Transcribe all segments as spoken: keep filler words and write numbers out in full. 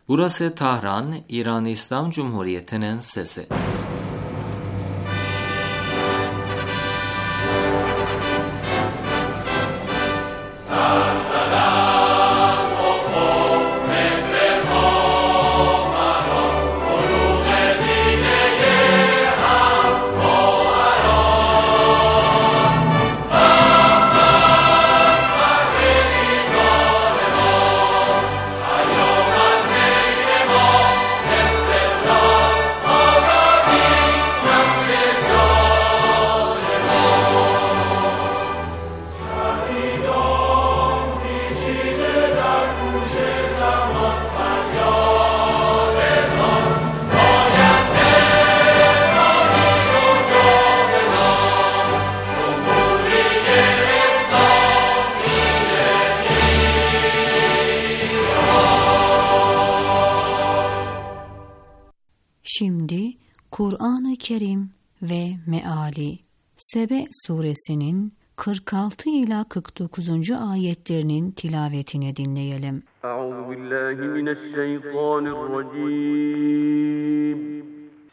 Burası Tahran, İran İslam Cumhuriyeti'nin sesi. Şimdi Kur'an-ı Kerim ve Meali Sebe suresinin kırk altı ila kırk dokuzuncu ayetlerinin tilavetini dinleyelim. Euzubillahimineşşeytanirracim.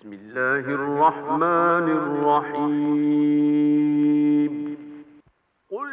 Bismillahirrahmanirrahim. Kul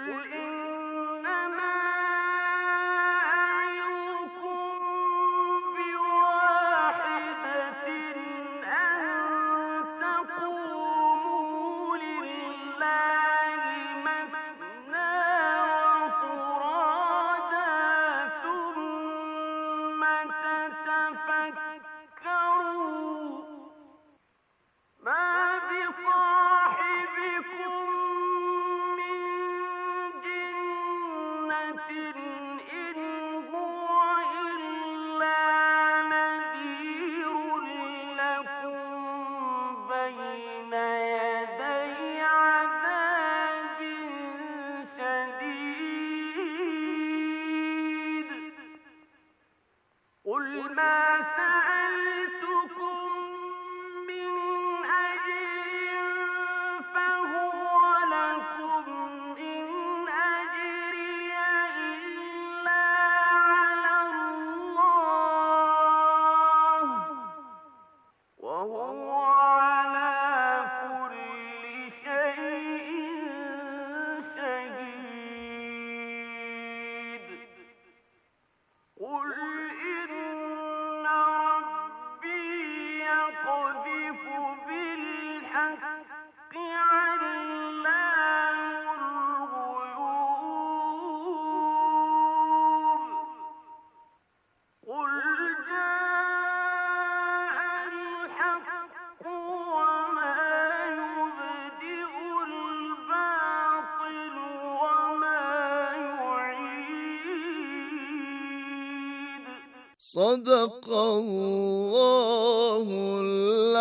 Sadakallahul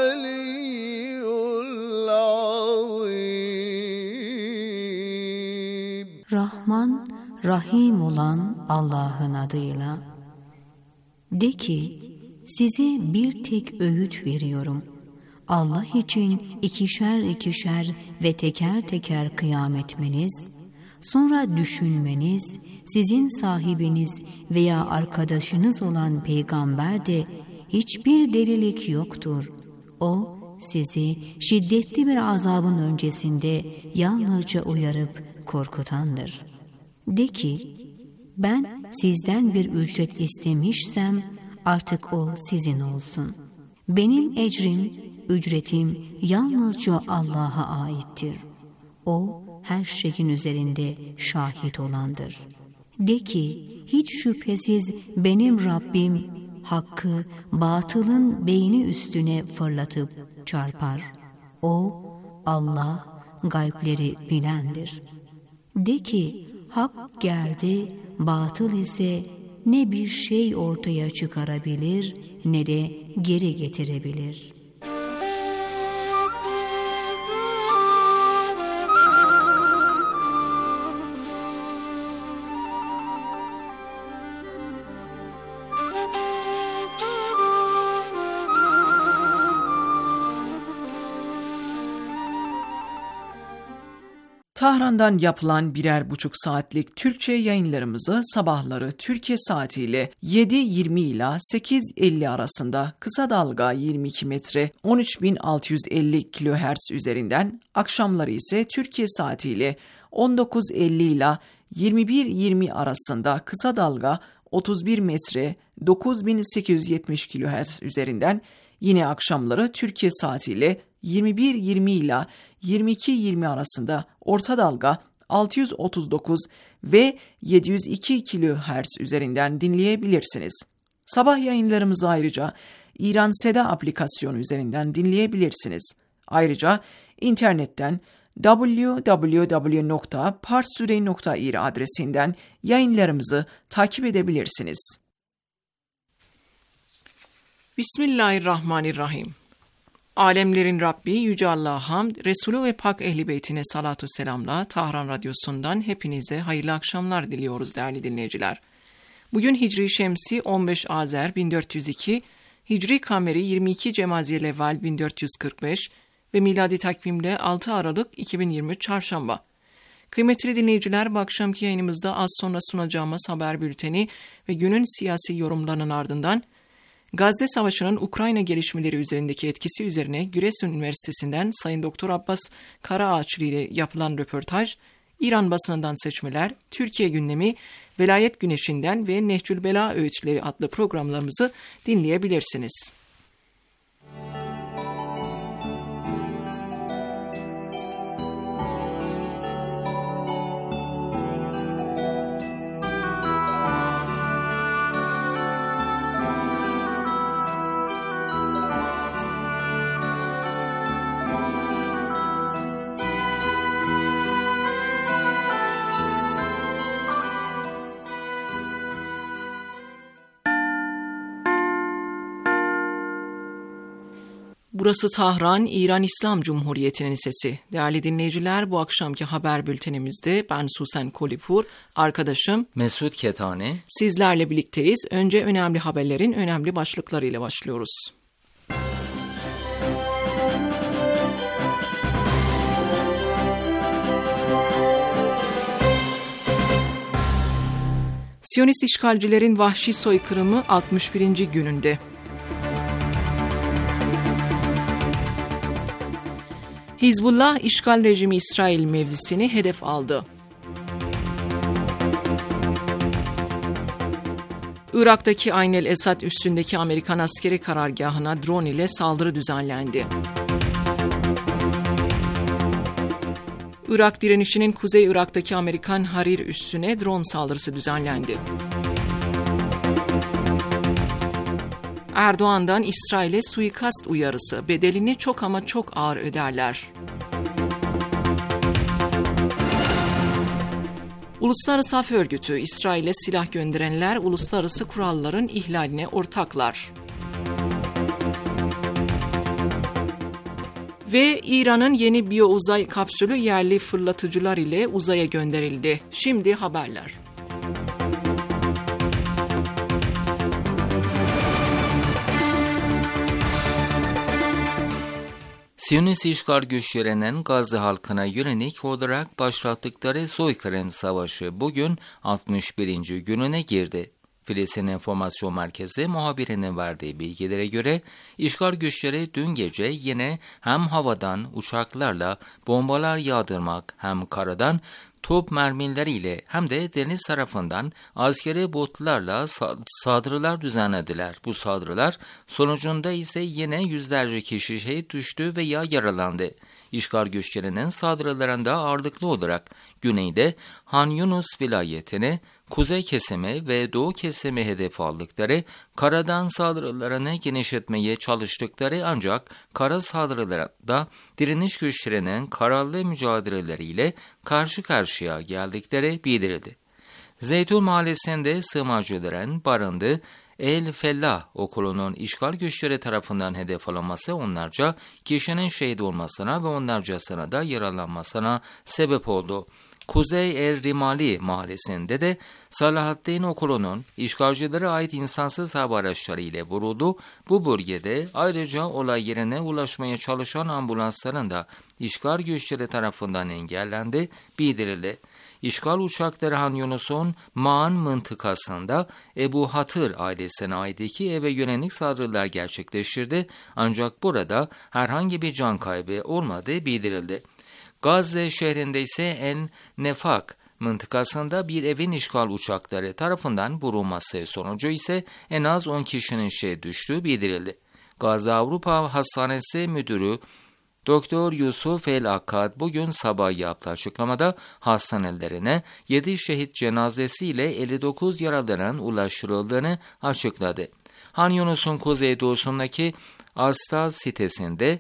aliyyul azim. Rahman, Rahim olan Allah'ın adıyla. De ki, size bir tek öğüt veriyorum. Allah için ikişer ikişer ve teker teker kıyam etmeniz, sonra düşünmeniz, sizin sahibiniz veya arkadaşınız olan peygamber de hiçbir delilik yoktur. O, sizi şiddetli bir azabın öncesinde yalnızca uyarıp korkutandır. De ki, ben sizden bir ücret istemişsem artık o sizin olsun. Benim ecrim, ücretim yalnızca Allah'a aittir. O, her şeyin üzerinde şahit olandır. De ki, hiç şüphesiz benim Rabbim, hakkı batılın beyni üstüne fırlatıp çarpar. O, Allah, gaybleri bilendir. De ki, hak geldi, batıl ise ne bir şey ortaya çıkarabilir, ne de geri getirebilir. Tahran'dan yapılan birer buçuk saatlik Türkçe yayınlarımızı sabahları Türkiye saatiyle yedi yirmi ila sekiz elli arasında kısa dalga yirmi iki metre on üç bin altı yüz elli kilohertz üzerinden, akşamları ise Türkiye saatiyle on dokuz elli ila yirmi bir yirmi arasında kısa dalga otuz bir metre dokuz bin sekiz yüz yetmiş kilohertz üzerinden, yine akşamları Türkiye saatiyle yirmi bir yirmi ila yirmi iki yirmi arasında orta dalga altı yüz otuz dokuz ve yedi yüz iki kilohertz üzerinden dinleyebilirsiniz. Sabah yayınlarımızı ayrıca İran Seda aplikasyonu üzerinden dinleyebilirsiniz. Ayrıca internetten double-u double-u double-u nokta parstoday nokta ir adresinden yayınlarımızı takip edebilirsiniz. Bismillahirrahmanirrahim. Alemlerin Rabbi Yüce Allah'a hamd, Resulü ve Pak Ehl-i Beytine salatu selamla Tahran Radyosu'ndan hepinize hayırlı akşamlar diliyoruz değerli dinleyiciler. Bugün Hicri Şemsi on beş Azer bin dört yüz iki, Hicri Kameri yirmi iki Cemaziyel-Evvel bin dört yüz kırk beş ve miladi takvimle altı Aralık iki bin yirmi üç Çarşamba. Kıymetli dinleyiciler, bu akşamki yayınımızda az sonra sunacağımız haber bülteni ve günün siyasi yorumlarının ardından Gazze Savaşı'nın Ukrayna gelişmeleri üzerindeki etkisi üzerine Giresun Üniversitesi'nden Sayın Doktor Abbas Karaağaçlı ile yapılan röportaj, İran basınından seçmeler, Türkiye gündemi, Velayet Güneşi'nden ve Nehcül Bela Öğütleri adlı programlarımızı dinleyebilirsiniz. Burası Tahran, İran İslam Cumhuriyeti'nin sesi. Değerli dinleyiciler, bu akşamki haber bültenimizde ben Susan Kolipur, arkadaşım Mesut Ketane sizlerle birlikteyiz. Önce önemli haberlerin önemli başlıklarıyla başlıyoruz. Siyonist işgalcilerin vahşi soykırımı altmış birinci gününde. Hizbullah işgal rejimi İsrail mevzisini hedef aldı. Irak'taki Ayn el-Esad üssündeki Amerikan askeri karargahına drone ile saldırı düzenlendi. Irak direnişinin Kuzey Irak'taki Amerikan Harir üssüne drone saldırısı düzenlendi. Erdoğan'dan İsrail'e suikast uyarısı, bedelini çok ama çok ağır öderler. Uluslararası Af Örgütü, İsrail'e silah gönderenler uluslararası kuralların ihlaline ortaklar. Ve İran'ın yeni biyo uzay kapsülü yerli fırlatıcılar ile uzaya gönderildi. Şimdi haberler. Siyonist işgal güçlerinin Gazze halkına yönelik olarak başlattıkları soykırım savaşı bugün altmış birinci gününe girdi. Filistin İnformasyon Merkezi muhabirinin verdiği bilgilere göre işgal güçleri dün gece yine hem havadan uçaklarla bombalar yağdırmak hem karadan top mermileriyle hem de deniz tarafından askeri botlarla saldırılar düzenlediler. Bu saldırılar sonucunda ise yine yüzlerce kişi şehit düştü veya yaralandı. İşgal güçlerinin saldırılarında ağırlıklı olarak güneyde Han Yunus vilayetini, kuzey kesimi ve doğu kesimi hedef aldıkları, karadan saldırılarını genişletmeye çalıştıkları ancak kara saldırılarında direniş güçlerinin kararlı mücadeleleriyle karşı karşıya geldikleri bildirildi. Zeytun Mahallesi'nde sığınmacıların barındığı El Fellah okulunun işgal güçleri tarafından hedef alınması onlarca kişinin şehit olmasına ve onlarcasına da yaralanmasına sebep oldu. Kuzey El Rimali mahallesinde de Salahaddin okulunun işgalcilere ait insansız hava araçları ile vuruldu. Bu bölgede ayrıca olay yerine ulaşmaya çalışan ambulansların da işgal güçleri tarafından engellendi, bildirildi. İşgal uçakları Han Yunus'un Ma'an mıntıkasında Ebu Hatır ailesine ait iki eve yönelik saldırılar gerçekleştirdi, ancak burada herhangi bir can kaybı olmadığı bildirildi. Gazze şehrinde ise En Nefak mıntıkasında bir evin işgal uçakları tarafından vurulması sonucu ise en az on kişinin şehit düştüğü bildirildi. Gazze Avrupa Hastanesi Müdürü Doktor Yusuf El-Akkad bugün sabah yaptığı açıklamada hastanelerine yedi şehit cenazesiyle elli dokuz yaralının ulaştırıldığını açıkladı. Han Yunus'un kuzeydoğusundaki Astaz sitesinde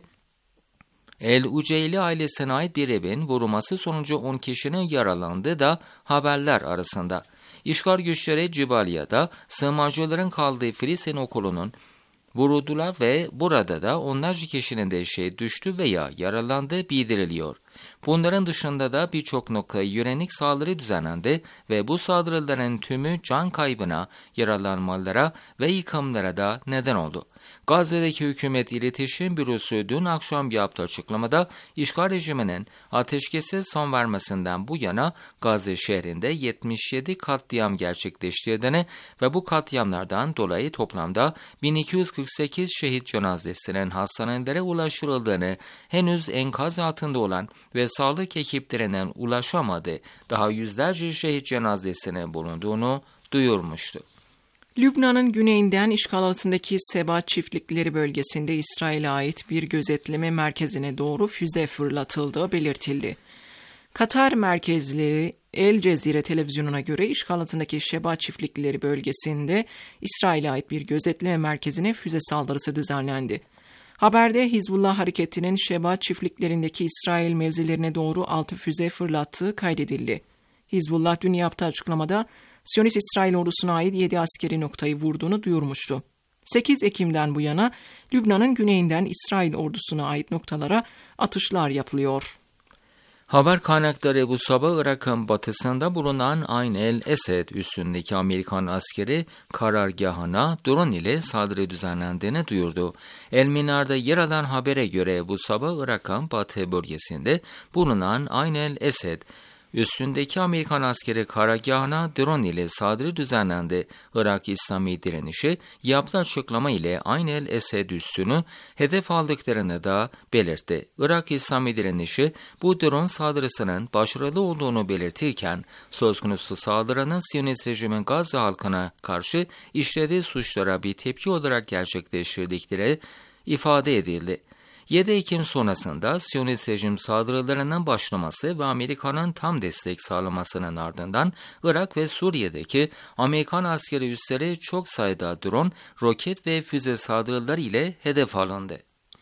El-Uceyli ailesine ait bir evin vurulması sonucu on kişinin yaralandığı da haberler arasında. İşgal güçleri Cibalya'da sığınmacıların kaldığı Filistin okulunun vuruldular ve burada da onlarca kişinin de şehit düştü veya yaralandığı bildiriliyor. Bunların dışında da birçok noktaya yönelik saldırı düzenlendi ve bu saldırıların tümü can kaybına, yaralanmalara ve yıkımlara da neden oldu. Gazze'deki Hükümet İletişim Bürosu dün akşam yaptığı açıklamada işgal rejiminin ateşkese son vermesinden bu yana Gazze şehrinde yetmiş yedi katliam gerçekleştirdiğini ve bu katliamlardan dolayı toplamda bin iki yüz kırk sekiz şehit cenazesinin hastanelere ulaştırıldığını, henüz enkaz altında olan ve sağlık ekiplerinin ulaşamadığı daha yüzlerce şehit cenazesinin bulunduğunu duyurmuştu. Lübnan'ın güneyinden işgal altındaki Seba çiftlikleri bölgesinde İsrail'e ait bir gözetleme merkezine doğru füze fırlatıldığı belirtildi. Katar merkezleri El Cezire televizyonuna göre işgal altındaki Seba çiftlikleri bölgesinde İsrail'e ait bir gözetleme merkezine füze saldırısı düzenlendi. Haberde Hizbullah hareketinin Seba çiftliklerindeki İsrail mevzilerine doğru altı füze fırlattığı kaydedildi. Hizbullah dün yaptığı açıklamada Siyonist İsrail ordusuna ait yedi askeri noktayı vurduğunu duyurmuştu. sekiz Ekim'den bu yana Lübnan'ın güneyinden İsrail ordusuna ait noktalara atışlar yapılıyor. Haber kaynakları bu sabah Irak'ın batısında bulunan Ayn el-Esed üssündeki Amerikan askeri karargahına drone ile saldırı düzenlendiğini duyurdu. El Minar'da yer alan habere göre bu sabah Irak'ın batı bölgesinde bulunan Ayn el-Esed üstündeki Amerikan askeri karargahına drone ile saldırı düzenlendi. Irak İslami Direnişi yaptığı açıklama ile Ayn el-Esed üssünü hedef aldıklarını da belirtti. Irak İslami Direnişi bu drone saldırısının başarılı olduğunu belirtirken söz konusu saldırının Siyonist rejimin Gazze halkına karşı işlediği suçlara bir tepki olarak gerçekleştirdikleri ifade edildi. yedi Ekim sonrasında Siyonist rejim saldırılarının başlaması ve Amerika'nın tam destek sağlamasının ardından Irak ve Suriye'deki Amerikan askeri üsleri çok sayıda drone, roket ve füze saldırıları ile hedef alındı.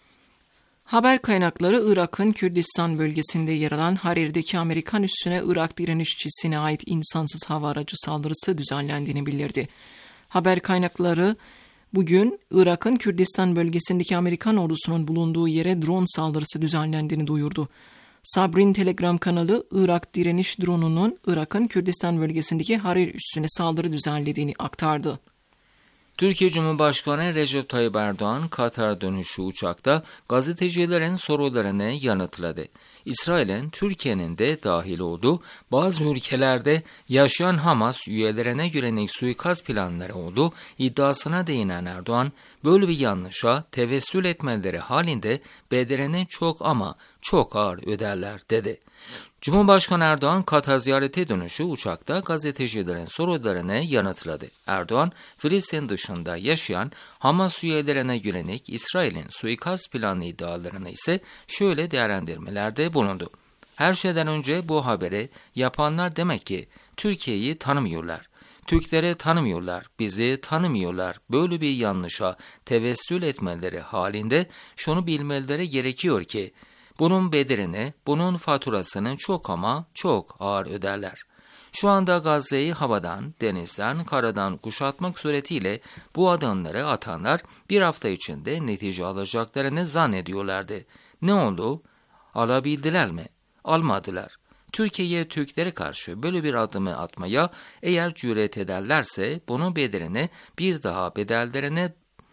Haber kaynakları Irak'ın Kürdistan bölgesinde yer alan Harir'deki Amerikan üssüne Irak direnişçisine ait insansız hava aracı saldırısı düzenlendiğini bildirdi. Haber kaynakları bugün Irak'ın Kürdistan bölgesindeki Amerikan ordusunun bulunduğu yere drone saldırısı düzenlendiğini duyurdu. Sabrin Telegram kanalı Irak direniş dronunun Irak'ın Kürdistan bölgesindeki Harir üssüne saldırı düzenlediğini aktardı. Türkiye Cumhurbaşkanı Recep Tayyip Erdoğan, Katar dönüşü uçakta gazetecilerin sorularını yanıtladı. İsrail'in Türkiye'nin de dahil olduğu bazı ülkelerde yaşayan Hamas üyelerine yönelik suikast planları olduğu iddiasına değinen Erdoğan, böyle bir yanlışa tevessül etmeleri halinde bedelini çok ama çok ağır öderler dedi. Cumhurbaşkanı Erdoğan, Katar ziyareti dönüşü uçakta gazetecilerin sorularını yanıtladı. Erdoğan, Filistin dışında yaşayan Hamas üyelerine yönelik İsrail'in suikast planı iddialarını ise şöyle değerlendirmelerde bulundu. Her şeyden önce bu haberi yapanlar demek ki Türkiye'yi tanımıyorlar. Türkleri tanımıyorlar, bizi tanımıyorlar. Böyle bir yanlışa tevessül etmeleri halinde şunu bilmeleri gerekiyor ki, bunun bedelini, bunun faturasını çok ama çok ağır öderler. Şu anda Gazze'yi havadan, denizden, karadan kuşatmak suretiyle bu adımları atanlar bir hafta içinde netice alacaklarını zannediyorlardı. Ne oldu? Alabildiler mi? Almadılar. Türkiye'ye Türklere karşı böyle bir adımı atmaya eğer cüret ederlerse bunun bedelini bir daha bedellerine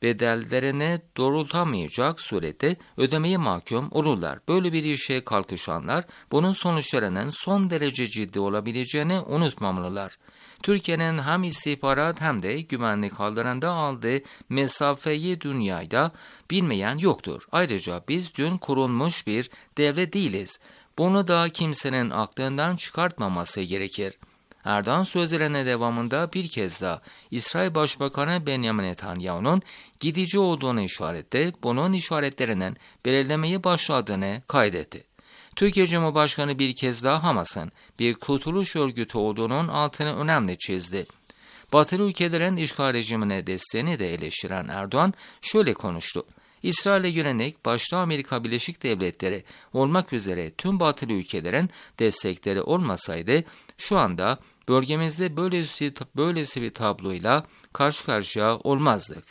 bedellerine doğrultamayacak surette ödemeye mahkum olurlar. Böyle bir işe kalkışanlar bunun sonuçlarının son derece ciddi olabileceğini unutmamalılar. Türkiye'nin hem istihbarat hem de güvenlik hallerinde aldığı mesafeyi dünyada bilmeyen yoktur. Ayrıca biz dün kurulmuş bir devlet değiliz. Bunu da kimsenin aklından çıkartmaması gerekir. Erdoğan sözlerine devamında bir kez daha İsrail Başbakanı Benjamin Netanyahu'nun gidici olduğunu işaretti, bunun işaretlerinin belirlemeye başladığını kaydetti. Türkiye Cumhurbaşkanı bir kez daha Hamas'ın bir kurtuluş örgütü olduğunun altını önemli çizdi. Batılı ülkelerin işgal rejimine desteğini de eleştiren Erdoğan şöyle konuştu. İsrail'e yönelik başta Amerika Birleşik Devletleri olmak üzere tüm batılı ülkelerin destekleri olmasaydı şu anda bölgemizde böylesi, böylesi bir tabloyla karşı karşıya olmazdık.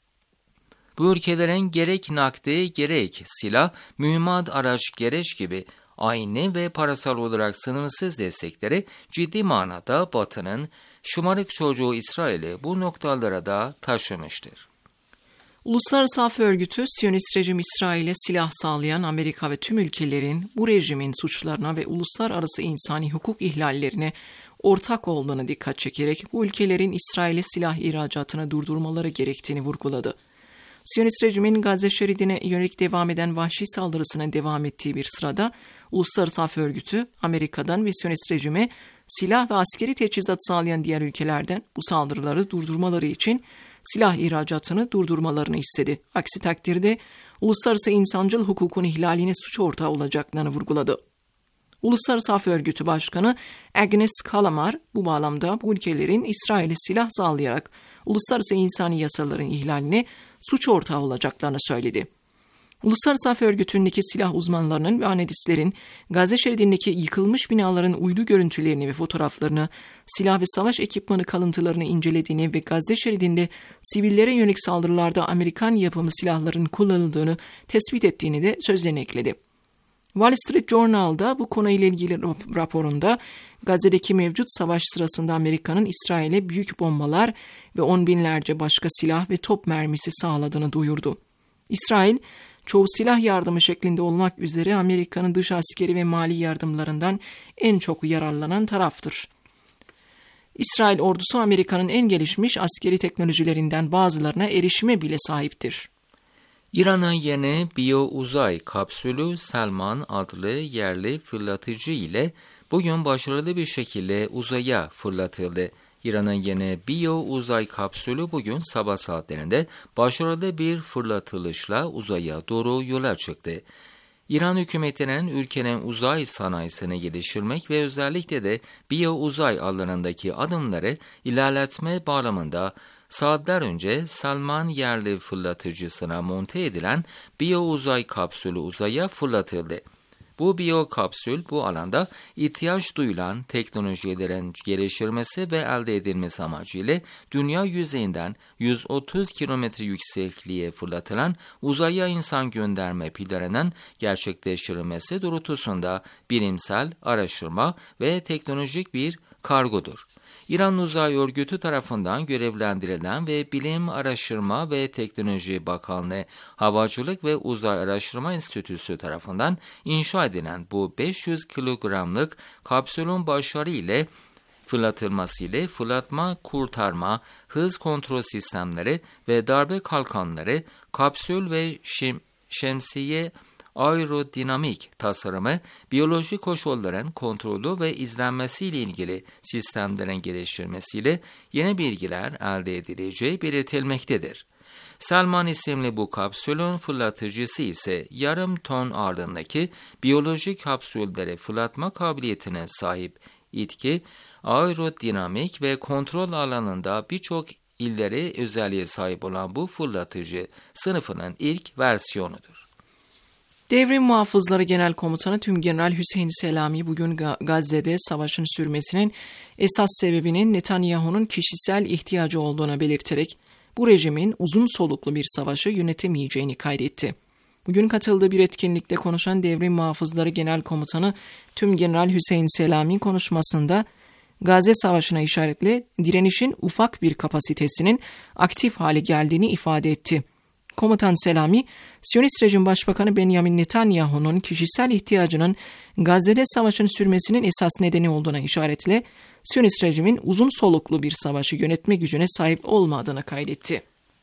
Bu ülkelerin gerek nakdi gerek silah, mühimmat, araç, gereç gibi aynı ve parasal olarak sınırsız destekleri ciddi manada Batı'nın şımarık çocuğu İsrail'i bu noktalara da taşımıştır. Uluslararası Af Örgütü, Siyonist rejim İsrail'e silah sağlayan Amerika ve tüm ülkelerin bu rejimin suçlarına ve uluslararası insani hukuk ihlallerine ortak olduğunu dikkat çekerek bu ülkelerin İsrail'e silah ihracatını durdurmaları gerektiğini vurguladı. Siyonist rejimin Gazze şeridine yönelik devam eden vahşi saldırısına devam ettiği bir sırada Uluslararası Af Örgütü, Amerika'dan ve Siyonist rejime silah ve askeri teçhizat sağlayan diğer ülkelerden bu saldırıları durdurmaları için silah ihracatını durdurmalarını istedi. Aksi takdirde uluslararası insancıl hukukun ihlaline suç ortağı olacaklarını vurguladı. Uluslararası Af Örgütü Başkanı Agnes Kalamar bu bağlamda bu ülkelerin İsrail'e silah sağlayarak uluslararası insani yasaların ihlaline suç ortağı olacaklarını söyledi. Uluslararası Af Örgütü'ndeki silah uzmanlarının ve analistlerin Gazze şeridindeki yıkılmış binaların uydu görüntülerini ve fotoğraflarını, silah ve savaş ekipmanı kalıntılarını incelediğini ve Gazze şeridinde sivillere yönelik saldırılarda Amerikan yapımı silahların kullanıldığını tespit ettiğini de sözlerine ekledi. Wall Street Journal'da bu konuyla ilgili raporunda Gazze'deki mevcut savaş sırasında Amerika'nın İsrail'e büyük bombalar ve on binlerce başka silah ve top mermisi sağladığını duyurdu. İsrail, çoğu silah yardımı şeklinde olmak üzere Amerika'nın dış askeri ve mali yardımlarından en çok yararlanan taraftır. İsrail ordusu Amerika'nın en gelişmiş askeri teknolojilerinden bazılarına erişime bile sahiptir. İran'ın yeni biyo-uzay kapsülü Selman adlı yerli fırlatıcı ile bugün başarılı bir şekilde uzaya fırlatıldı. İran'ın yeni biyo-uzay kapsülü bugün sabah saatlerinde başarılı bir fırlatılışla uzaya doğru yola çıktı. İran hükümetinin ülkenin uzay sanayisini geliştirmek ve özellikle de biyo-uzay alanındaki adımları ilerletme bağlamında saatler önce Selman yerli fırlatıcısına monte edilen biyo-uzay kapsülü uzaya fırlatıldı. Bu biyo kapsül bu alanda ihtiyaç duyulan teknolojilerin geliştirilmesi ve elde edilmesi amacıyla dünya yüzeyinden yüz otuz kilometre yüksekliğe fırlatılan uzaya insan gönderme planının gerçekleştirilmesi doğrultusunda bilimsel araştırma ve teknolojik bir kargodur. İran Uzay Örgütü tarafından görevlendirilen ve Bilim, Araştırma ve Teknoloji Bakanlığı Havacılık ve Uzay Araştırma Enstitüsü tarafından inşa edilen bu beş yüz kilogramlık kapsülün başarı ile fırlatılmasıyla fırlatma, kurtarma, hız kontrol sistemleri ve darbe kalkanları, kapsül ve şem şemsiye aerodinamik tasarımı, biyolojik koşulların kontrolü ve izlenmesiyle ilgili sistemlerin geliştirilmesiyle yeni bilgiler elde edileceği belirtilmektedir. Selman isimli bu kapsülün fırlatıcısı ise yarım ton ağırlığındaki biyolojik kapsülleri fırlatma kabiliyetine sahip itki, aerodinamik ve kontrol alanında birçok illeri özelliğe sahip olan bu fırlatıcı sınıfının ilk versiyonudur. Devrim Muhafızları Genel Komutanı Tümgeneral Hüseyin Selami bugün Gazze'de savaşın sürmesinin esas sebebinin Netanyahu'nun kişisel ihtiyacı olduğunu belirterek bu rejimin uzun soluklu bir savaşı yönetemeyeceğini kaydetti. Bugün katıldığı bir etkinlikte konuşan Devrim Muhafızları Genel Komutanı Tümgeneral Hüseyin Selami konuşmasında Gazze Savaşı'na işaretle direnişin ufak bir kapasitesinin aktif hale geldiğini ifade etti. Komutan Selami, Siyonist rejim Başbakanı Benjamin Netanyahu'nun kişisel ihtiyacının Gazze'de savaşın sürmesinin esas nedeni olduğuna işaretle, Siyonist rejimin uzun soluklu bir savaşı yönetme gücüne sahip olmadığını kaydetti.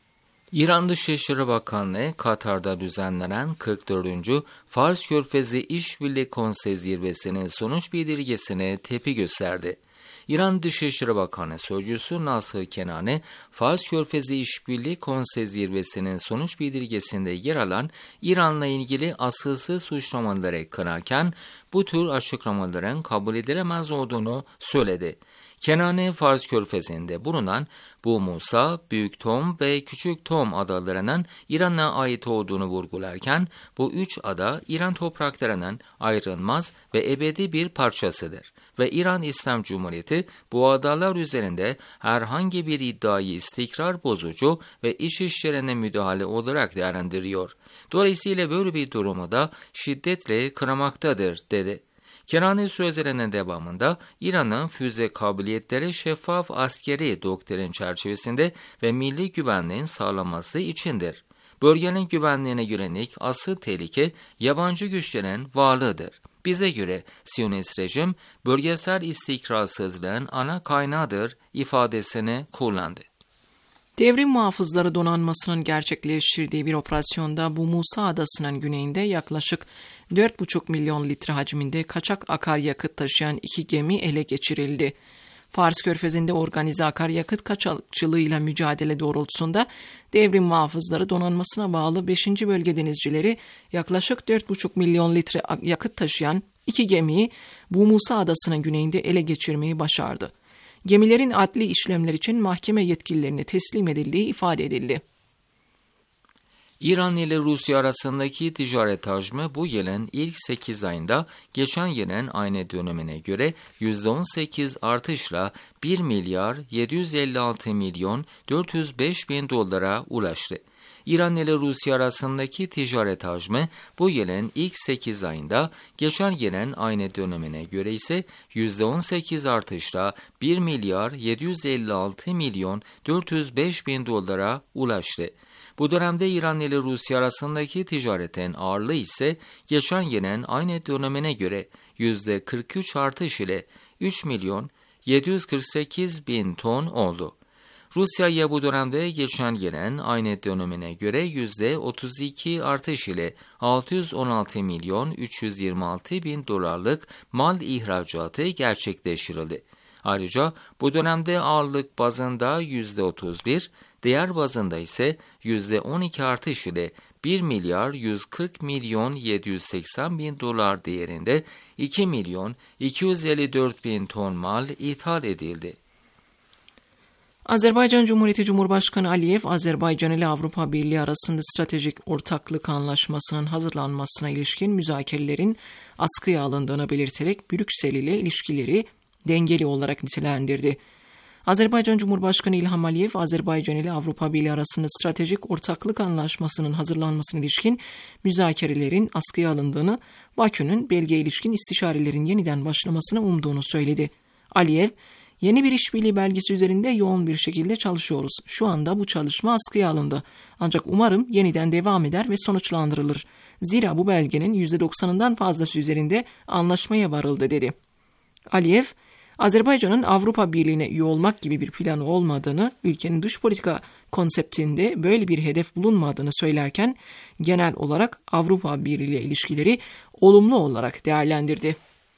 İran Dışişleri Bakanlığı, Katar'da düzenlenen kırk dördüncü Fars Körfezi İşbirliği Konsey Zirvesi'nin sonuç bildirgesine tepki gösterdi. İran Dışişleri Bakanı Sözcüsü Nasır Kenani, Fars Körfezi İşbirliği Konsey Zirvesi'nin sonuç bildirgesinde yer alan İran'la ilgili asılsız suçlamaları kınarken bu tür açıklamaların kabul edilemez olduğunu söyledi. Kenani, Fars Körfezi'nde bulunan Bu Musa, Büyük Tom ve Küçük Tom adalarının İran'a ait olduğunu vurgularken, bu üç ada İran topraklarının ayrılmaz ve ebedi bir parçasıdır ve İran İslam Cumhuriyeti bu adalar üzerinde herhangi bir iddiayı istikrar bozucu ve iç işlerine müdahale olarak değerlendiriyor. Dolayısıyla böyle bir durumu da şiddetle kınamaktadır, dedi. Kenani sözlerinin devamında İran'ın füze kabiliyetleri şeffaf askeri doktrin çerçevesinde ve milli güvenliğin sağlanması içindir. Bölgenin güvenliğine yönelik asıl tehlike yabancı güçlerin varlığıdır. Bize göre Siyonist rejim bölgesel istikrarsızlığın ana kaynağıdır ifadesini kullandı. Devrim Muhafızları Donanması'nın gerçekleştirdiği bir operasyonda Bu Musa Adası'nın güneyinde yaklaşık dört buçuk milyon litre hacminde kaçak akaryakıt taşıyan iki gemi ele geçirildi. Fars Körfezi'nde organize akaryakıt kaçakçılığıyla mücadele doğrultusunda Devrim Muhafızları Donanması'na bağlı beşinci Bölge Denizcileri yaklaşık dört buçuk milyon litre yakıt taşıyan iki gemiyi Bu Musa Adası'nın güneyinde ele geçirmeyi başardı. Gemilerin adli işlemler için mahkeme yetkililerine teslim edildiği ifade edildi. İran ile Rusya arasındaki ticaret hacmi bu yılın ilk sekiz ayında geçen yılın aynı dönemine göre yüzde on sekiz artışla bir milyar yedi yüz elli altı milyon dört yüz beş bin dolara ulaştı. İran ile Rusya arasındaki ticaret hacmi bu yılın ilk sekiz ayında geçen yılın aynı dönemine göre ise yüzde on sekiz artışla bir milyar yedi yüz elli altı milyon dört yüz beş bin dolara ulaştı. Bu dönemde İran ile Rusya arasındaki ticaretin ağırlığı ise geçen yılın aynı dönemine göre yüzde kırk üç artış ile üç milyon yedi yüz kırk sekiz bin ton oldu. Rusya'ya bu dönemde geçen yılın aynı dönemine göre yüzde otuz iki artış ile altı yüz on altı milyon üç yüz yirmi altı bin dolarlık mal ihracatı gerçekleştirildi. Ayrıca bu dönemde ağırlık bazında yüzde otuz bir, değer bazında ise yüzde on iki artış ile bir milyar yüz kırk milyon yedi yüz seksen bin dolar değerinde iki milyon iki yüz elli dört bin ton mal ithal edildi. Azerbaycan Cumhuriyeti Cumhurbaşkanı Aliyev, Azerbaycan ile Avrupa Birliği arasında stratejik ortaklık anlaşmasının hazırlanmasına ilişkin müzakerelerin askıya alındığını belirterek Brüksel ile ilişkileri dengeli olarak nitelendirdi. Azerbaycan Cumhurbaşkanı İlham Aliyev, Azerbaycan ile Avrupa Birliği arasında stratejik ortaklık anlaşmasının hazırlanmasına ilişkin müzakerelerin askıya alındığını, Bakü'nün belgeye ilişkin istişarelerin yeniden başlamasını umduğunu söyledi. Aliyev, yeni bir işbirliği belgesi üzerinde yoğun bir şekilde çalışıyoruz. Şu anda bu çalışma askıya alındı. Ancak umarım yeniden devam eder ve sonuçlandırılır. Zira bu belgenin yüzde doksanından fazlası üzerinde anlaşmaya varıldı, dedi. Aliyev, Azerbaycan'ın Avrupa Birliği'ne üye olmak gibi bir planı olmadığını, ülkenin dış politika konseptinde böyle bir hedef bulunmadığını söylerken, genel olarak Avrupa Birliği ile ilişkileri olumlu olarak değerlendirdi.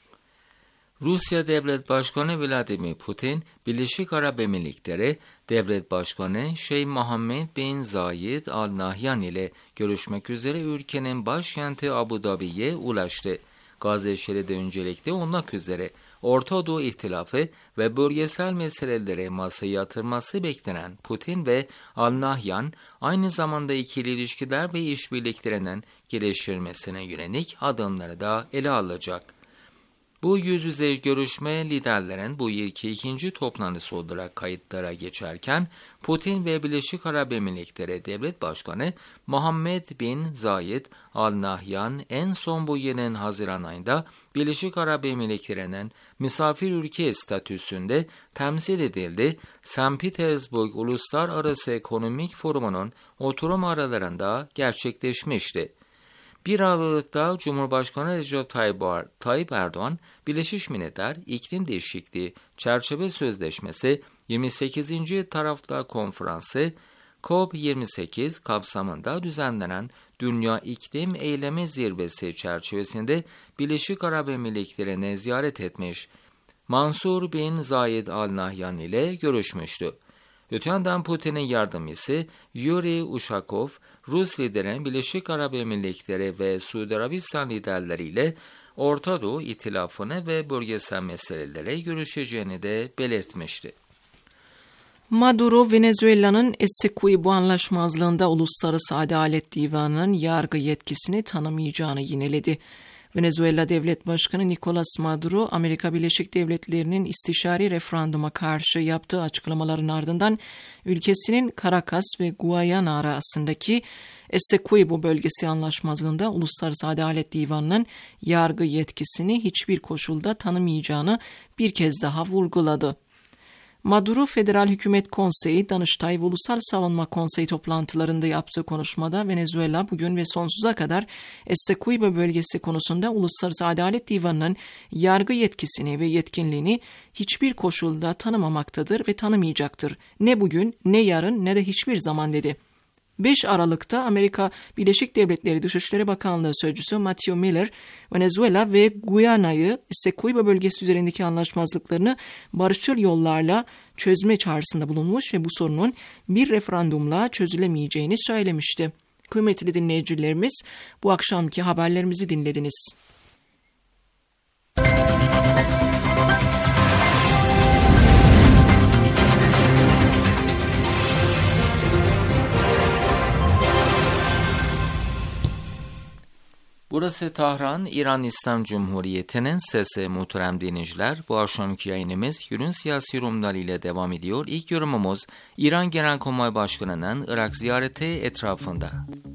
Rusya Devlet Başkanı Vladimir Putin, Birleşik Arap Emirlikleri Devlet Başkanı Şeyh Mohammed bin Zayed Al Nahyan ile görüşmek üzere ülkenin başkenti Abu Dhabi'ye ulaştı. Gazze şeridi öncelikli olmak üzere Orta Doğu İhtilafı ve bölgesel meseleleri masaya yatırması beklenen Putin ve Al Nahyan, aynı zamanda ikili ilişkiler ve işbirliklerinin geliştirilmesine yönelik adımları da ele alacak. Bu yüz yüze görüşme liderlerin bu yılki ikinci toplantısı olarak kayıtlara geçerken Putin ve Birleşik Arap Emirlikleri Devlet Başkanı Muhammed bin Zayed Al Nahyan en son bu yılın Haziran ayında Birleşik Arap Emirlikleri'nin misafir ülke statüsünde temsil edildi. Sankt Petersburg Uluslararası Ekonomik Forumu'nun oturum aralarında gerçekleşmişti. bir Aralık'ta Cumhurbaşkanı Recep Tayyip Erdoğan, Birleşmiş Milletler İklim Değişikliği Çerçeve Sözleşmesi yirmi sekizinci Taraflar Konferansı COP yirmi sekiz kapsamında düzenlenen Dünya İklim Eylemi Zirvesi çerçevesinde Birleşik Arap Emirlikleri'ni ziyaret etmiş, Mansur bin Zayed Al Nahyan ile görüşmüştü. Öte yandan Putin'in yardımcısı Yuri Ushakov, Rus liderin Birleşik Arap Emirlikleri ve Suudi Arabistan liderleriyle Orta Doğu İtilafını ve bölgesel meselelere görüşeceğini de belirtmişti. Maduro, Venezuela'nın Essequibo anlaşmazlığında Uluslararası Adalet Divanı'nın yargı yetkisini tanımayacağını yineledi. Venezuela Devlet Başkanı Nicolas Maduro, Amerika Birleşik Devletleri'nin istişari referanduma karşı yaptığı açıklamaların ardından ülkesinin Caracas ve Guayana arasındaki Essequibo bölgesi anlaşmazlığında Uluslararası Adalet Divanı'nın yargı yetkisini hiçbir koşulda tanımayacağını bir kez daha vurguladı. Maduro, Federal Hükümet Konseyi, Danıştay ve Ulusal Savunma Konseyi toplantılarında yaptığı konuşmada Venezuela bugün ve sonsuza kadar Essequibo bölgesi konusunda Uluslararası Adalet Divanı'nın yargı yetkisini ve yetkinliğini hiçbir koşulda tanımamaktadır ve tanımayacaktır. Ne bugün, ne yarın, ne de hiçbir zaman dedi. beş Aralık'ta Amerika Birleşik Devletleri Dışişleri Bakanlığı Sözcüsü Matthew Miller, Venezuela ve Guyana'yı Essequibo bölgesi üzerindeki anlaşmazlıklarını barışçıl yollarla çözme çağrısında bulunmuş ve bu sorunun bir referandumla çözülemeyeceğini söylemişti. Kıymetli dinleyicilerimiz, bu akşamki haberlerimizi dinlediniz. Burası Tahran, İran İslam Cumhuriyeti'nin sesi. Muhterem dinleyiciler, bu akşamki yayınımız günün siyasi yorumları ile devam ediyor. İlk yorumumuz İran Genelkurmay Başkanı'nın Irak ziyareti etrafında.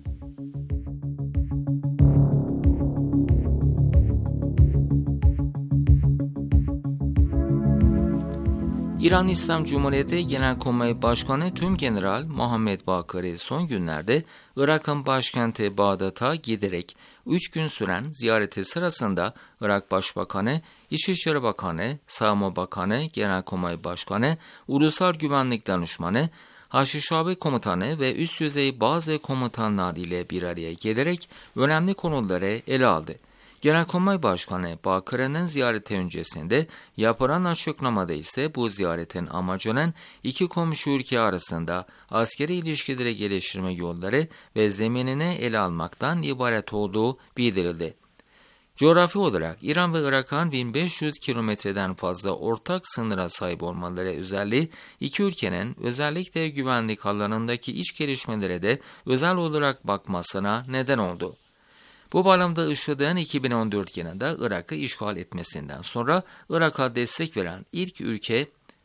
İran İslam Cumhuriyeti Genelkurmay Başkanı Tümgeneral Muhammed Bakır'ı son günlerde Irak'ın başkenti Bağdat'a giderek üç gün süren ziyareti sırasında Irak Başbakanı, İçişleri Bakanı, Savunma Bakanı, Genelkurmay Başkanı, Ulusal Güvenlik Danışmanı, Haşişabi Komutanı ve üst düzey bazı komutanlar ile bir araya gelerek önemli konuları ele aldı. Genelkurmay Başkanı Bakır'ın ziyareti öncesinde yapılan açıklamada ise bu ziyaretin amacının iki komşu ülke arasında askeri ilişkileri geliştirme yolları ve zeminini ele almaktan ibaret olduğu bildirildi. Coğrafi olarak İran ve Irak'ın bin beş yüz kilometreden fazla ortak sınıra sahip olmaları özelliği iki ülkenin özellikle güvenlik alanındaki iç gelişmelere de özel olarak bakmasına neden oldu. Bu bağlamda IŞİD'in iki bin on dört yılında Irak'ı işgal etmesinden sonra Irak'a destek veren ilk ülke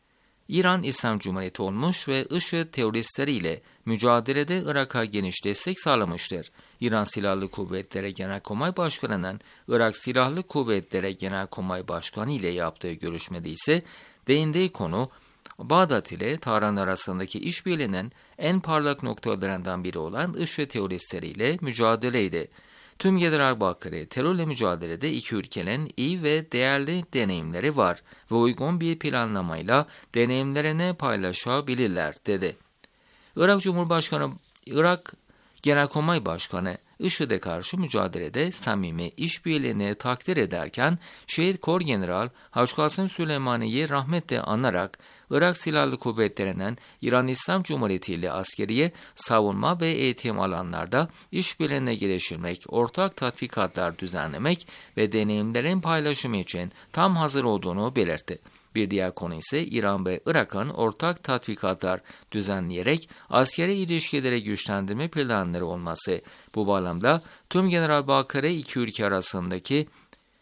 İran İslam Cumhuriyeti olmuş ve IŞİD teröristleriyle mücadelede Irak'a geniş destek sağlamıştır. İran Silahlı Kuvvetleri Genelkurmay Başkanı'nın Irak Silahlı Kuvvetleri Genelkurmay Başkanı ile yaptığı görüşmede ise değindiği konu Bağdat ile Tahran arasındaki işbirliğinin en parlak noktalarından biri olan IŞİD teröristleriyle mücadeleydi. Tümgeneral Bakır'ı terörle mücadelede iki ülkenin iyi ve değerli deneyimleri var ve uygun bir planlamayla deneyimlerini paylaşabilirler dedi. Irak Cumhurbaşkanı, Irak Genelkurmay Başkanı IŞİD'e karşı mücadelede samimi işbirliğini takdir ederken Şehit Kor General Haçkasım Süleymani'yi rahmetle anarak Irak Silahlı Kuvvetleri'nin İran İslam Cumhuriyeti ile askeriye, savunma ve eğitim alanlarda işbirliğine geliştirmek, ortak tatbikatlar düzenlemek ve deneyimlerin paylaşımı için tam hazır olduğunu belirtti. Bir diğer konu ise İran ve Irak'ın ortak tatbikatlar düzenleyerek askeri ilişkileri güçlendirme planları olması. Bu bağlamda Tümgeneral Bakır'ı iki ülke arasındaki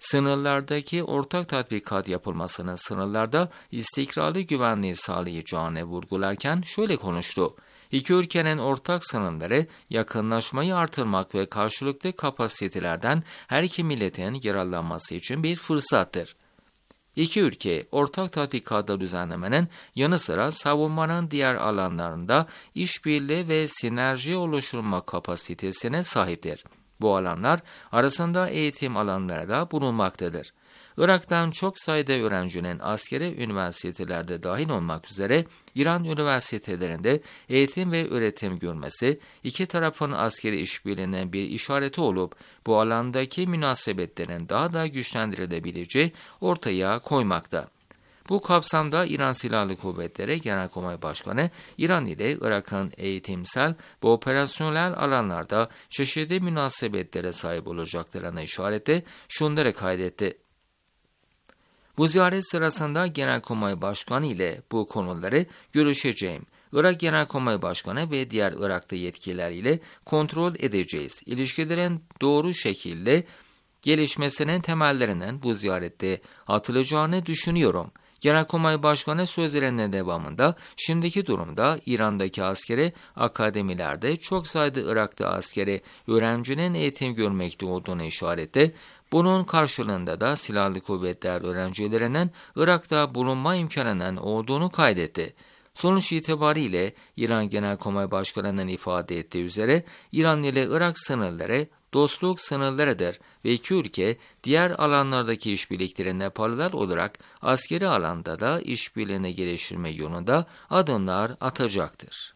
sınırlardaki ortak tatbikat yapılmasının sınırlarda istikrarlı güvenliği sağlayacağını vurgularken şöyle konuştu. İki ülkenin ortak sınırları yakınlaşmayı artırmak ve karşılıklı kapasitelerden her iki milletin yararlanması için bir fırsattır. İki ülke ortak tatbikatı düzenlemenin yanı sıra savunmanın diğer alanlarında işbirliği ve sinerji oluşturma kapasitesine sahiptir. Bu alanlar arasında eğitim alanları da bulunmaktadır. Irak'tan çok sayıda öğrencinin askeri üniversitelerde dahil olmak üzere İran üniversitelerinde eğitim ve öğretim görmesi, iki tarafın askeri işbirliğinin bir işareti olup bu alandaki münasebetlerin daha da güçlendirilebileceği ortaya koymakta. Bu kapsamda İran Silahlı Kuvvetleri Genelkurmay Başkanı, İran ile Irak'ın eğitimsel ve operasyonel alanlarda çeşitli münasebetlere sahip olacaklarına işareti şunları kaydetti. Bu ziyaret sırasında Genelkurmay Başkanı ile bu konuları görüşeceğim. Irak Genelkurmay Başkanı ve diğer Irak'ta yetkililer ile kontrol edeceğiz. İlişkilerin doğru şekilde gelişmesinin temellerinin bu ziyarette atılacağını düşünüyorum. Genelkurmay Başkanı sözlerinin devamında şimdiki durumda İran'daki askeri akademilerde çok sayıda Irak'ta askeri öğrencinin eğitim görmekte olduğunu işaretti. Bunun karşılığında da silahlı kuvvetler öğrencilerinin Irak'ta bulunma imkanının olduğunu kaydetti. Sonuç itibariyle İran Genelkurmay Başkanı'nın ifade ettiği üzere İran ile Irak sınırları dostluk sınırlarıdır ve iki ülke diğer alanlardaki işbirliklerine paralel olarak askeri alanda da işbirliğini geliştirme yolunda adımlar atacaktır.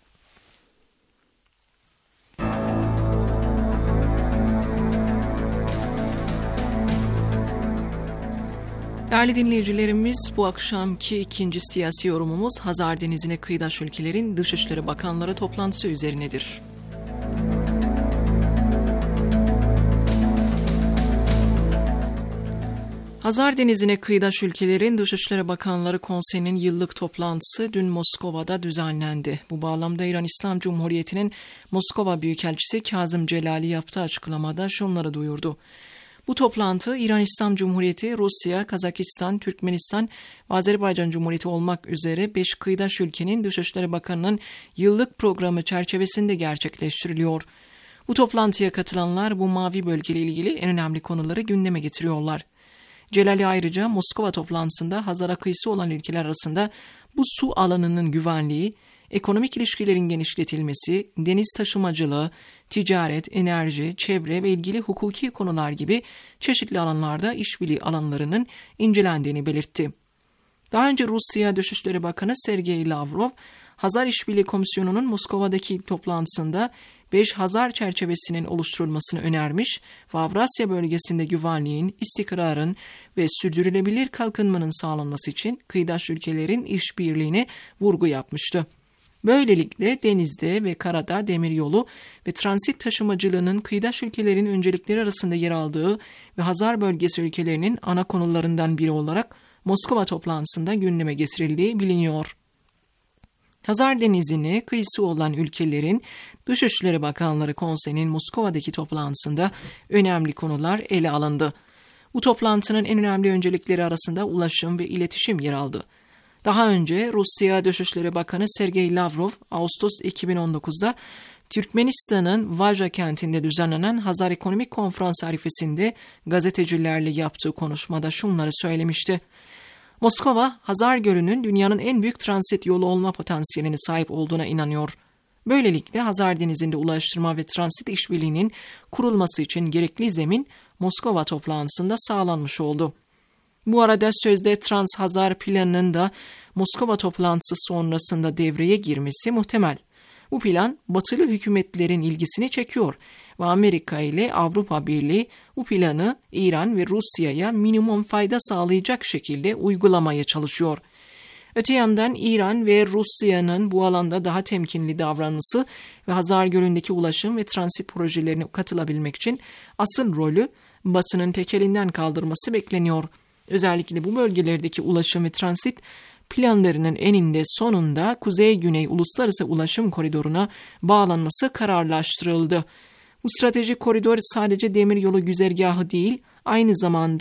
Değerli dinleyicilerimiz, bu akşamki ikinci siyasi yorumumuz Hazar Denizi'ne kıyıdaş ülkelerin Dışişleri Bakanları toplantısı üzerinedir. Hazar Denizi'ne kıyıdaş ülkelerin Dışişleri Bakanları Konseyi'nin yıllık toplantısı dün Moskova'da düzenlendi. Bu bağlamda İran İslam Cumhuriyeti'nin Moskova Büyükelçisi Kazım Celali yaptığı açıklamada şunları duyurdu. Bu toplantı İran İslam Cumhuriyeti, Rusya, Kazakistan, Türkmenistan ve Azerbaycan Cumhuriyeti olmak üzere beş kıyıdaş ülkenin Dışişleri Bakanı'nın yıllık programı çerçevesinde gerçekleştiriliyor. Bu toplantıya katılanlar bu mavi bölgeyle ilgili en önemli konuları gündeme getiriyorlar. Celali ayrıca Moskova toplantısında Hazar kıyısı olan ülkeler arasında bu su alanının güvenliği, ekonomik ilişkilerin genişletilmesi, deniz taşımacılığı, ticaret, enerji, çevre ve ilgili hukuki konular gibi çeşitli alanlarda işbirliği alanlarının incelendiğini belirtti. Daha önce Rusya Dışişleri Bakanı Sergey Lavrov, Hazar İşbirliği Komisyonu'nun Moskova'daki toplantısında beş Hazar çerçevesinin oluşturulmasını önermiş ve Avrasya bölgesinde güvenliğin, istikrarın ve sürdürülebilir kalkınmanın sağlanması için kıyıdaş ülkelerin işbirliğine vurgu yapmıştı. Böylelikle denizde ve karada demiryolu ve transit taşımacılığının kıyıdaş ülkelerin öncelikleri arasında yer aldığı ve Hazar bölgesi ülkelerinin ana konularından biri olarak Moskova toplantısında gündeme getirildiği biliniyor. Hazar Denizi'ne kıyısı olan ülkelerin Dışişleri Bakanları Konseyi'nin Moskova'daki toplantısında önemli konular ele alındı. Bu toplantının en önemli öncelikleri arasında ulaşım ve iletişim yer aldı. Daha önce Rusya Dışişleri Bakanı Sergey Lavrov, Ağustos iki bin on dokuzda Türkmenistan'ın Vaja kentinde düzenlenen Hazar Ekonomik Konferans arifesinde gazetecilerle yaptığı konuşmada şunları söylemişti. Moskova, Hazar Gölü'nün dünyanın en büyük transit yolu olma potansiyeline sahip olduğuna inanıyor. Böylelikle Hazar Denizi'nde ulaştırma ve transit işbirliğinin kurulması için gerekli zemin Moskova toplantısında sağlanmış oldu. Bu arada sözde Trans-Hazar planının da Moskova toplantısı sonrasında devreye girmesi muhtemel. Bu plan batılı hükümetlerin ilgisini çekiyor ve Amerika ile Avrupa Birliği bu planı İran ve Rusya'ya minimum fayda sağlayacak şekilde uygulamaya çalışıyor. Öte yandan İran ve Rusya'nın bu alanda daha temkinli davranması ve Hazar Gölü'ndeki ulaşım ve transit projelerine katılabilmek için asıl rolü Batı'nın tek elinden kaldırması bekleniyor. Özellikle bu bölgelerdeki ulaşım ve transit planlarının eninde sonunda Kuzey-Güney Uluslararası Ulaşım Koridoru'na bağlanması kararlaştırıldı. Bu stratejik koridor sadece demiryolu güzergahı değil, aynı zamanda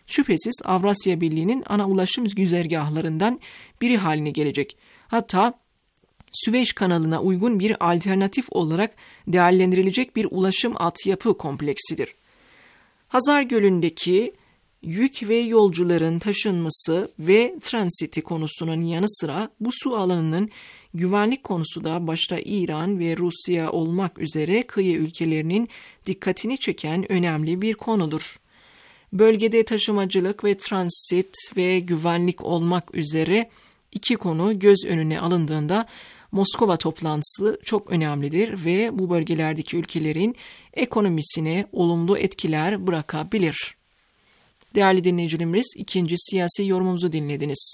şüphesiz Avrasya Birliği'nin ana ulaşım güzergahlarından biri haline gelecek. Hatta Süveyş kanalına uygun bir alternatif olarak değerlendirilecek bir ulaşım altyapı kompleksidir. Hazar Gölü'ndeki yük ve yolcuların taşınması ve transiti konusunun yanı sıra bu su alanının güvenlik konusu da başta İran ve Rusya olmak üzere kıyı ülkelerinin dikkatini çeken önemli bir konudur. Bölgede taşımacılık ve transit ve güvenlik olmak üzere iki konu göz önüne alındığında Moskova toplantısı çok önemlidir ve bu bölgelerdeki ülkelerin ekonomisine olumlu etkiler bırakabilir. Değerli dinleyicilerimiz, ikinci siyasi yorumumuzu dinlediniz.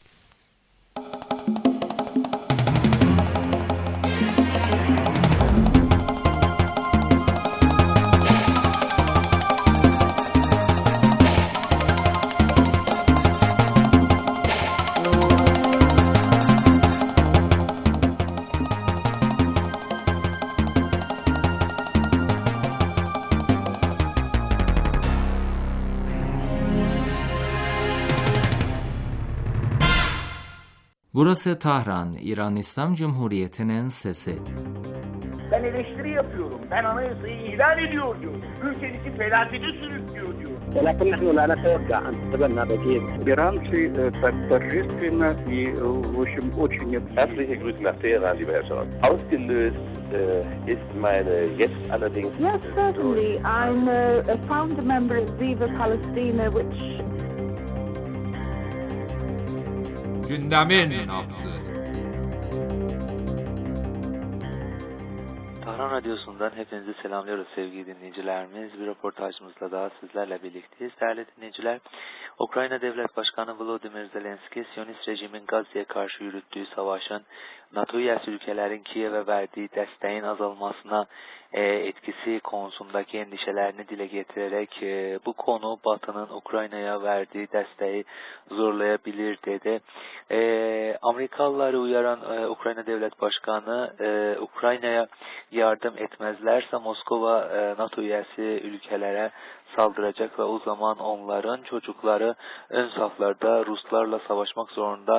Burası Tahran, İran İslam Cumhuriyeti'nin sesi. Ben eleştiri yapıyorum. Ben anayasayı ihlal ediyor diyor. Ülkenizi felakete sürüklüyor diyor. ولكن نحن لا نتوقع أن تتبنى بديل. Иранцы так торжественно и, в общем, очень... Herzliche Grüße nach Teheran, lieber Herr Scholz. Ausgelöst äh, ist meine jetzt allerdings... Yes, certainly. I'm a, a founder member of Viva Palestina, which... Gündemin nabzı. Tahran Radyosu'ndan hepinizi selamlıyoruz sevgili dinleyicilerimiz. Bir röportajımızla daha sizlerle birlikteyiz. Değerli dinleyiciler, Ukrayna Devlet Başkanı Volodymyr Zelenski, Siyonist rejimin Gazze'ye karşı yürüttüğü savaşın NATO üyesi ülkelerin Kiev'e verdiği desteğin azalmasına e, etkisi konusundaki endişelerini dile getirerek e, bu konu Batı'nın Ukrayna'ya verdiği desteği zorlayabilir dedi. E, Amerikalıları uyaran e, Ukrayna Devlet Başkanı e, Ukrayna'ya yardım etmezlerse Moskova e, NATO üyesi ülkelere saldıracak ve o zaman onların çocukları ön saflarda Ruslarla savaşmak zorunda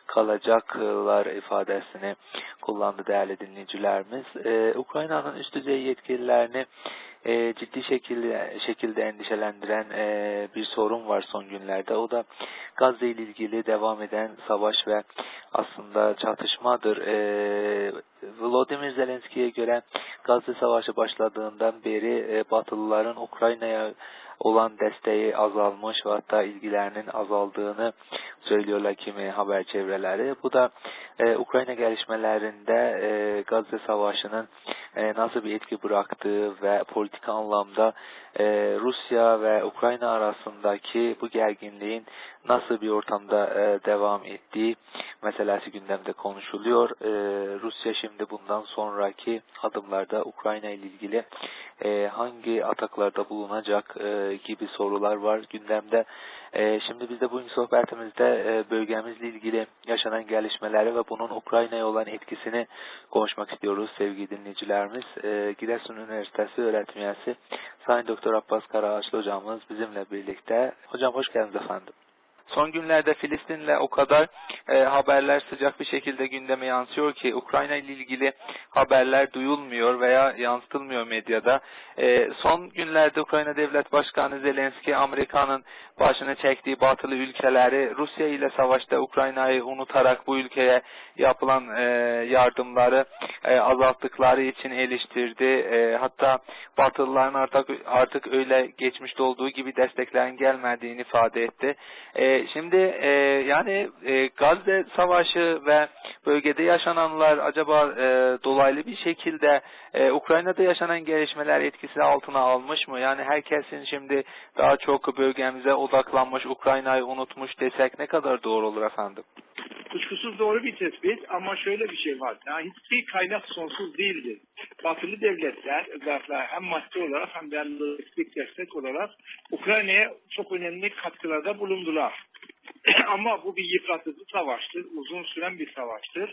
kalacaklar ifadesini kullandı değerli dinleyicilerimiz. Ee, Ukrayna'nın üst düzey yetkililerini e, ciddi şekilde şekilde endişelendiren e, bir sorun var son günlerde. O da Gazze ile ilgili devam eden savaş ve aslında çatışmadır. E, Volodymyr Zelenski'ye göre Gazze Savaşı başladığından beri e, Batılıların Ukrayna'ya olan desteği azalmış ve hatta ilgilerinin azaldığını söylüyorlar kimi haber çevreleri. Bu da e, Ukrayna gelişmelerinde e, Gazze Savaşı'nın e, nasıl bir etki bıraktığı ve politik anlamda e, Rusya ve Ukrayna arasındaki bu gerginliğin nasıl bir ortamda e, devam ettiği meselesi gündemde konuşuluyor. E, Rusya şimdi bundan sonraki adımlarda Ukrayna ile ilgili e, hangi ataklarda bulunacak e, gibi sorular var gündemde. E, şimdi biz de bugün sohbetimizde e, bölgemizle ilgili yaşanan gelişmeleri ve bunun Ukrayna'ya olan etkisini konuşmak istiyoruz sevgili dinleyicilerimiz. E, Giresun Üniversitesi öğretim üyesi Sayın Doktor Abbas Karaağaçlı hocamız bizimle birlikte. Hocam hoş geldiniz efendim. Son günlerde Filistin'le o kadar e, haberler sıcak bir şekilde gündeme yansıyor ki Ukrayna ile ilgili haberler duyulmuyor veya yansıtılmıyor medyada. E, son günlerde Ukrayna Devlet Başkanı Zelenski, Amerika'nın başını çektiği batılı ülkeleri Rusya ile savaşta Ukrayna'yı unutarak bu ülkeye yapılan e, yardımları e, azalttıkları için eleştirdi. E, hatta Batılıların artık artık öyle geçmişte olduğu gibi desteklerin gelmediğini ifade etti. E, şimdi e, yani e, Gazze Savaşı ve bölgede yaşananlar acaba e, dolaylı bir şekilde e, Ukrayna'da yaşanan gelişmeler etkisi altına almış mı? Yani herkesin şimdi daha çok bölgemize odaklanmış, Ukrayna'yı unutmuş desek ne kadar doğru olur efendim? Kuşkusuz doğru bir tespit ama şöyle bir şey var. Yani hiçbir kaynak sonsuz değildir. Batılı devletler özellikle hem maddi olarak hem de lojistik destek olarak Ukrayna'ya çok önemli katkılarda bulundular. Ama bu bir yıpratıcı savaştır, uzun süren bir savaştır.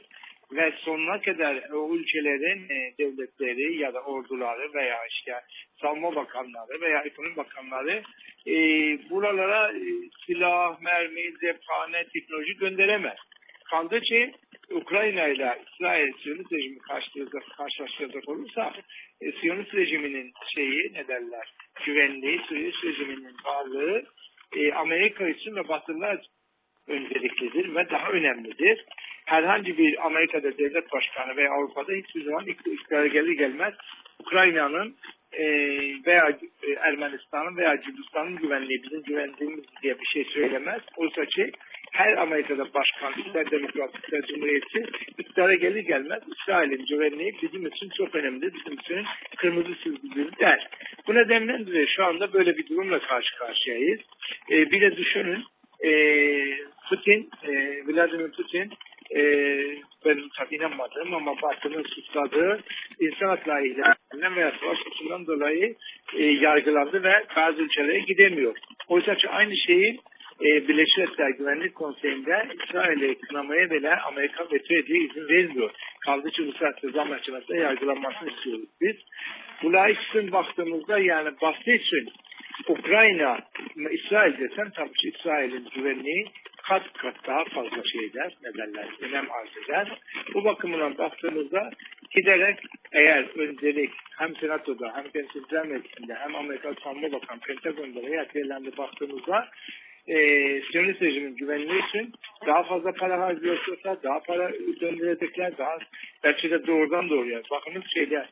ve sonuna kadar o ülkelerin e, devletleri ya da orduları veya işte savunma bakanları veya ekonomi bakanları e, buralara e, silah, mermi, cephane, teknoloji gönderemez. Kaldı ki Ukrayna ile İsrail Siyonist rejimi karşılaştıracak olursa e, Siyonist rejiminin şeyi ne derler güvenliği, Siyonist rejiminin varlığı e, Amerika için ve Batılılar için önceliklidir ve daha önemlidir. Herhangi bir Amerika'da devlet başkanı veya Avrupa'da hiçbir zaman iktidara gelir gelmez Ukrayna'nın e, veya Ermenistan'ın veya Gürcistan'ın güvenliği bizim güvendiğimiz diye bir şey söylemez. Oysa ki her Amerika'da başkan, ister demokrat, ister cumhuriyetçi iktidara gelir gelmez İsrail'in güvenliği bizim için çok önemli. Bizim için kırmızı çizgidir der. Bu nedenle de şu anda böyle bir durumla karşı karşıyayız. E, bir de düşünün e, Putin, e, Vladimir Putin e, ben tabii inanmadım ama Batı'nın suçladığı insan hakları ihlalinden veya savaş suçundan dolayı e, yargılandı ve bazı ülkelere gidemiyor. Oysa ki aynı şeyi e, Birleşik Milletler Güvenlik Konseyi'nde İsrail'i kınamaya bile Amerika veto ediyor, izin vermiyor. Kaldı ki Uluslararası Ceza Mahkemesi'nde yargılanmasını istiyoruz biz. Bu layıksın baktığımızda yani bahsi için Ukrayna, İsrail desen tabii ki İsrail'in güvenliği kat kat daha fazla şeyler, ne derler, önem arz eder. Bu bakımdan baktığımızda giderek eğer öncelik hem Senato'da hem Temsilciler Meclisi'nde hem Amerika Savunma Bakanı Pentagon'da veya diğerlerinde baktığımızda e, Siyonist rejimin güvenliği için daha fazla para harcıyorsa daha para döndürecekler, daha belki de doğrudan doğruya. Bakınız şeyler,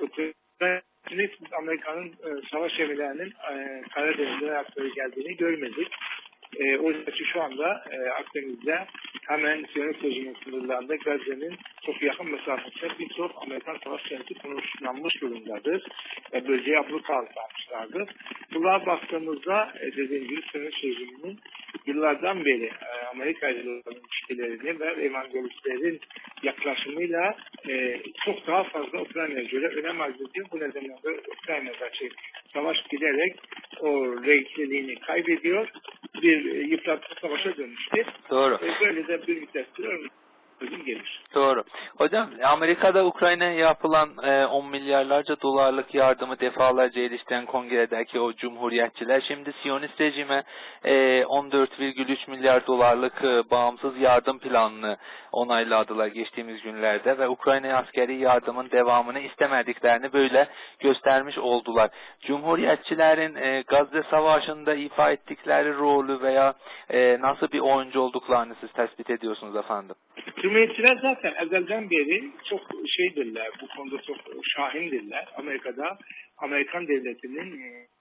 Amerika'nın e, savaş gemilerinin e, Karadeniz'de yaptığı geldiğini görmedik. E, oysa ki şu anda e, Akdeniz'de hemen Siyonist rejimin sınırlarında Gazze'nin çok yakın mesafesinde birçok Amerikan savaş gemisi konuşlanmış durumdadır. Ve bölgeye abluka altına almışlardır. Bunlara baktığımızda e, dediğim gibi Siyonist rejiminin yıllardan beri e, Amerika ile olan ilişkilerini ve evangelistlerin yaklaşımıyla e, çok daha fazla Ukrayna'ya göre önem arz ediyor. Bu nedenle de Ukrayna'daki savaş giderek o renkliliğini kaybediyor. Bir e, yıpratıcı savaşa dönüştü. Doğru. E, böyle de bir vitesli ölüm gelir. Doğru. Hocam Amerika'da Ukrayna'ya yapılan e, on milyarlarca dolarlık yardımı defalarca eleştiren kongredeki o cumhuriyetçiler şimdi Siyonist rejime e, on dört virgül üç milyar dolarlık e, bağımsız yardım planını onayladılar geçtiğimiz günlerde ve Ukrayna'ya askeri yardımın devamını istemediklerini böyle göstermiş oldular. Cumhuriyetçilerin e, Gazze Savaşı'nda ifa ettikleri rolü veya e, nasıl bir oyuncu olduklarını siz tespit ediyorsunuz efendim? Cumhuriyetçiler zaten ezelden beri çok şeydirler, bu konuda çok şahindirler. Amerika'da Amerikan devletinin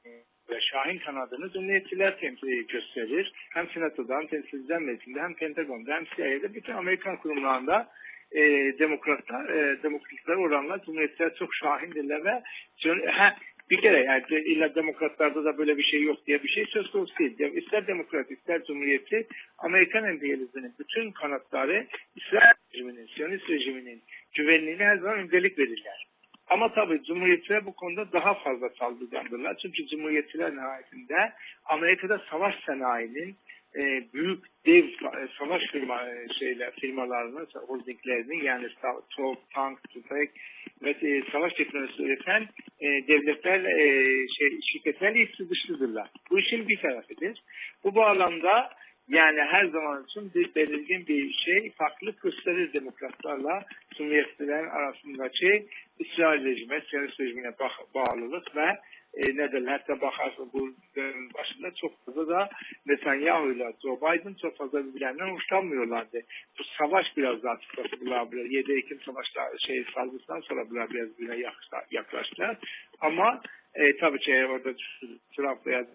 ve şahin kanadını Cumhuriyetçiler temsil gösterir. Hem Senato'da hem Temsilciler Meclisi'nde hem Pentagon'da hem C I A'de bütün Amerikan kurumlarında e, demokratlar, e, demokratlar oranla Cumhuriyetçiler çok şahindirler ve he, bir kere yani illa demokratlarda da böyle bir şey yok diye bir şey söz konusu değil. Yani ister demokrat ister cumhuriyetçi Amerikan emperyalizminin bütün kanatları İsrail rejiminin, Siyonist rejiminin güvenliğine her zaman öncelik verirler. Ama tabii cumhuriyetçiler bu konuda daha fazla saldırgandılar. Çünkü cumhuriyetçiler nihayetinde Amerika'da savaş sanayinin e, büyük dev savaş firma, şeyler, firmalarının, holdinglerinin yani top, tank, tüfek ve e, savaş teknolojisi üreten e, devletler, e, şey, şirketlerle içi dışlıdırlar. Bu işin bir tarafıdır. Bu bağlamda yani her zaman için bir belirgin bir şey farklılık gösterir demokratlarla Cumhuriyetçilerin arasındaki İsrail rejime, Siyonist rejimine bağlılık ve e, ne derler hatta bakarsın bu dönemin başında çok fazla da Netanyahu ile Joe Biden çok fazla birbirlerinden hoşlanmıyorlardı. Bu savaş biraz daha çıkarttılar. yedi Ekim savaşlar şey saldırısından sonra biraz birbirine yaklaştılar. Ama e, tabii ki orada Trump veya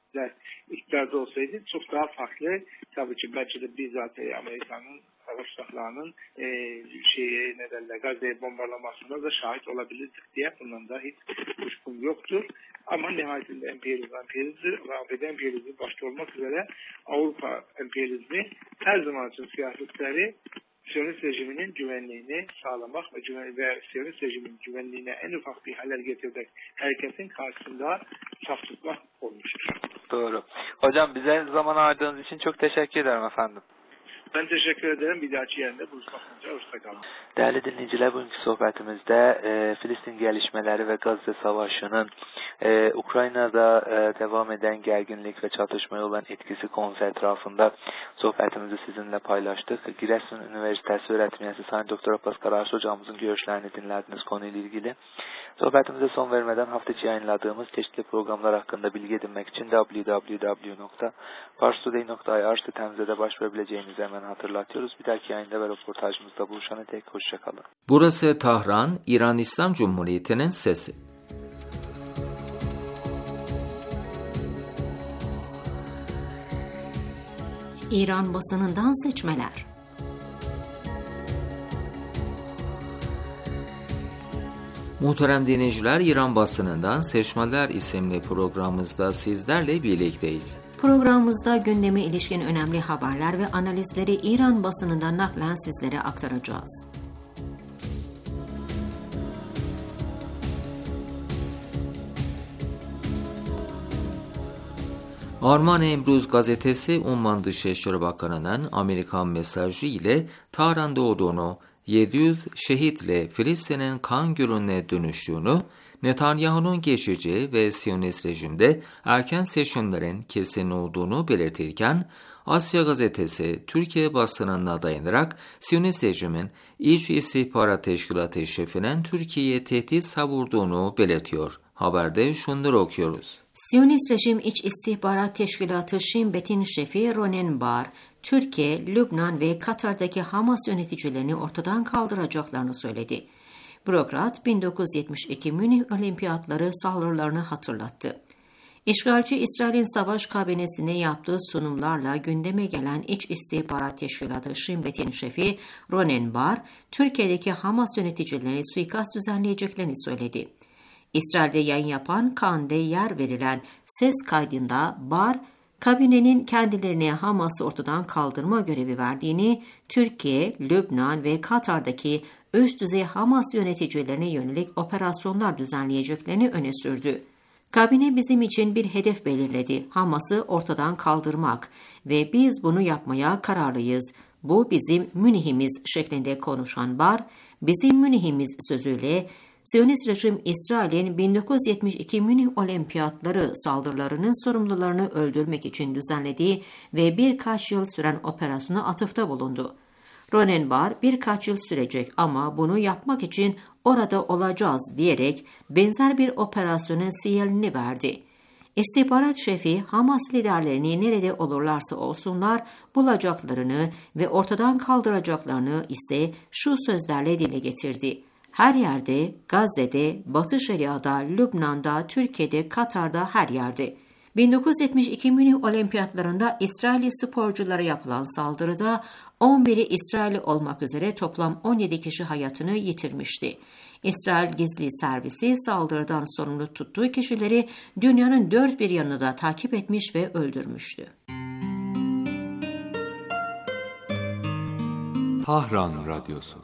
iktidarda olsaydı çok daha farklı. Tabii ki belki de bizzat Amerika'nın savaş uçaklarının e, şeye ne derler Gazze'yi bombarlamasına da şahit olabilirdik diye bundan da hiç kuşkum yoktur. Ama nihayetinde emperyalizm, emperyalizmi ve A B D emperyalizmi başta olmak üzere Avrupa emperyalizmi her zaman için siyasetleri Siyonist rejiminin güvenliğini sağlamak ve, güven ve Siyonist rejimin güvenliğine en ufak bir halel getirerek herkesin karşısında saf tutmak olmuştur. Doğru. Hocam bize zaman ayırdığınız için çok teşekkür ederim efendim. Ben teşekkür ederim. Bir dahaki yerinde buluşmak üzere. Hoşçakalın. Değerli dinleyiciler, bugünkü sohbetimizde e, Filistin gelişmeleri ve Gazze Savaşı'nın e, Ukrayna'da e, devam eden gerginlik ve çatışmaya olan etkisi konusu etrafında sohbetimizi sizinle paylaştık. Giresun Üniversitesi öğretim üyesi Sayın Doktor Abbas Karaş hocamızın görüşlerini dinlediniz konuyla ilgili. Sohbetimize son vermeden hafta içi yayınladığımız çeşitli programlar hakkında bilgi edinmek için double-u double-u double-u nokta pars today nokta i r sitemize de başvurabileceğinizi hemen hatırlatıyoruz. Bir dahaki yayında ve röportajımızda buluşana dek hoşçakalın. Burası Tahran, İran İslam Cumhuriyeti'nin sesi. İran basınından seçmeler. Muhterem dinleyiciler, İran basınından Seçmeler isimli programımızda sizlerle birlikteyiz. Programımızda gündeme ilişkin önemli haberler ve analizleri İran basınından naklen sizlere aktaracağız. Arman Emruz gazetesi Umman Dışişleri Bakanı'nın Amerikan mesajı ile Tahran'da olduğunu, yedi yüz şehitle Filistin'in kan gölüne dönüştüğünü, Netanyahu'nun geçici ve Siyonist rejimde erken seçimlerin kesin olduğunu belirtirken, Asya gazetesi Türkiye basınına dayanarak Siyonist rejimin İç İstihbarat Teşkilatı şefinin Türkiye'ye tehdit savurduğunu belirtiyor. Haberde şunları okuyoruz. Siyonist rejim İç İstihbarat Teşkilatı Shin Bet'in şefi Ronen Bar, Türkiye, Lübnan ve Katar'daki Hamas yöneticilerini ortadan kaldıracaklarını söyledi. Bürokrat, bin dokuz yüz yetmiş iki Münih Olimpiyatları saldırılarını hatırlattı. İşgalci İsrail'in savaş kabinesine yaptığı sunumlarla gündeme gelen İç İstihbarat Teşkilatı Shin Bet'in şefi Ronen Bar, Türkiye'deki Hamas yöneticilerini suikast düzenleyeceklerini söyledi. İsrail'de yayın yapan Kaan'de yer verilen ses kaydında Bar, kabinenin kendilerine Hamas'ı ortadan kaldırma görevi verdiğini, Türkiye, Lübnan ve Katar'daki üst düzey Hamas yöneticilerine yönelik operasyonlar düzenleyeceklerini öne sürdü. Kabine bizim için bir hedef belirledi, Hamas'ı ortadan kaldırmak ve biz bunu yapmaya kararlıyız. Bu bizim Münih'imiz şeklinde konuşan Bar, bizim Münih'imiz sözüyle Siyonist rejim İsrail'in bin dokuz yüz yetmiş iki Münih Olimpiyatları saldırılarının sorumlularını öldürmek için düzenlediği ve birkaç yıl süren operasyona atıfta bulundu. Ronen Bar birkaç yıl sürecek ama bunu yapmak için orada olacağız diyerek benzer bir operasyonun sinyalini verdi. İstihbarat şefi Hamas liderlerini nerede olurlarsa olsunlar bulacaklarını ve ortadan kaldıracaklarını ise şu sözlerle dile getirdi. Her yerde, Gazze'de, Batı Şeria'da, Lübnan'da, Türkiye'de, Katar'da her yerde. bin dokuz yüz yetmiş iki Münih Olimpiyatlarında İsrailli sporculara yapılan saldırıda on biri İsrailli olmak üzere toplam on yedi kişi hayatını yitirmişti. İsrail Gizli Servisi saldırıdan sorumlu tuttuğu kişileri dünyanın dört bir yanını da takip etmiş ve öldürmüştü. Tahran Radyosu.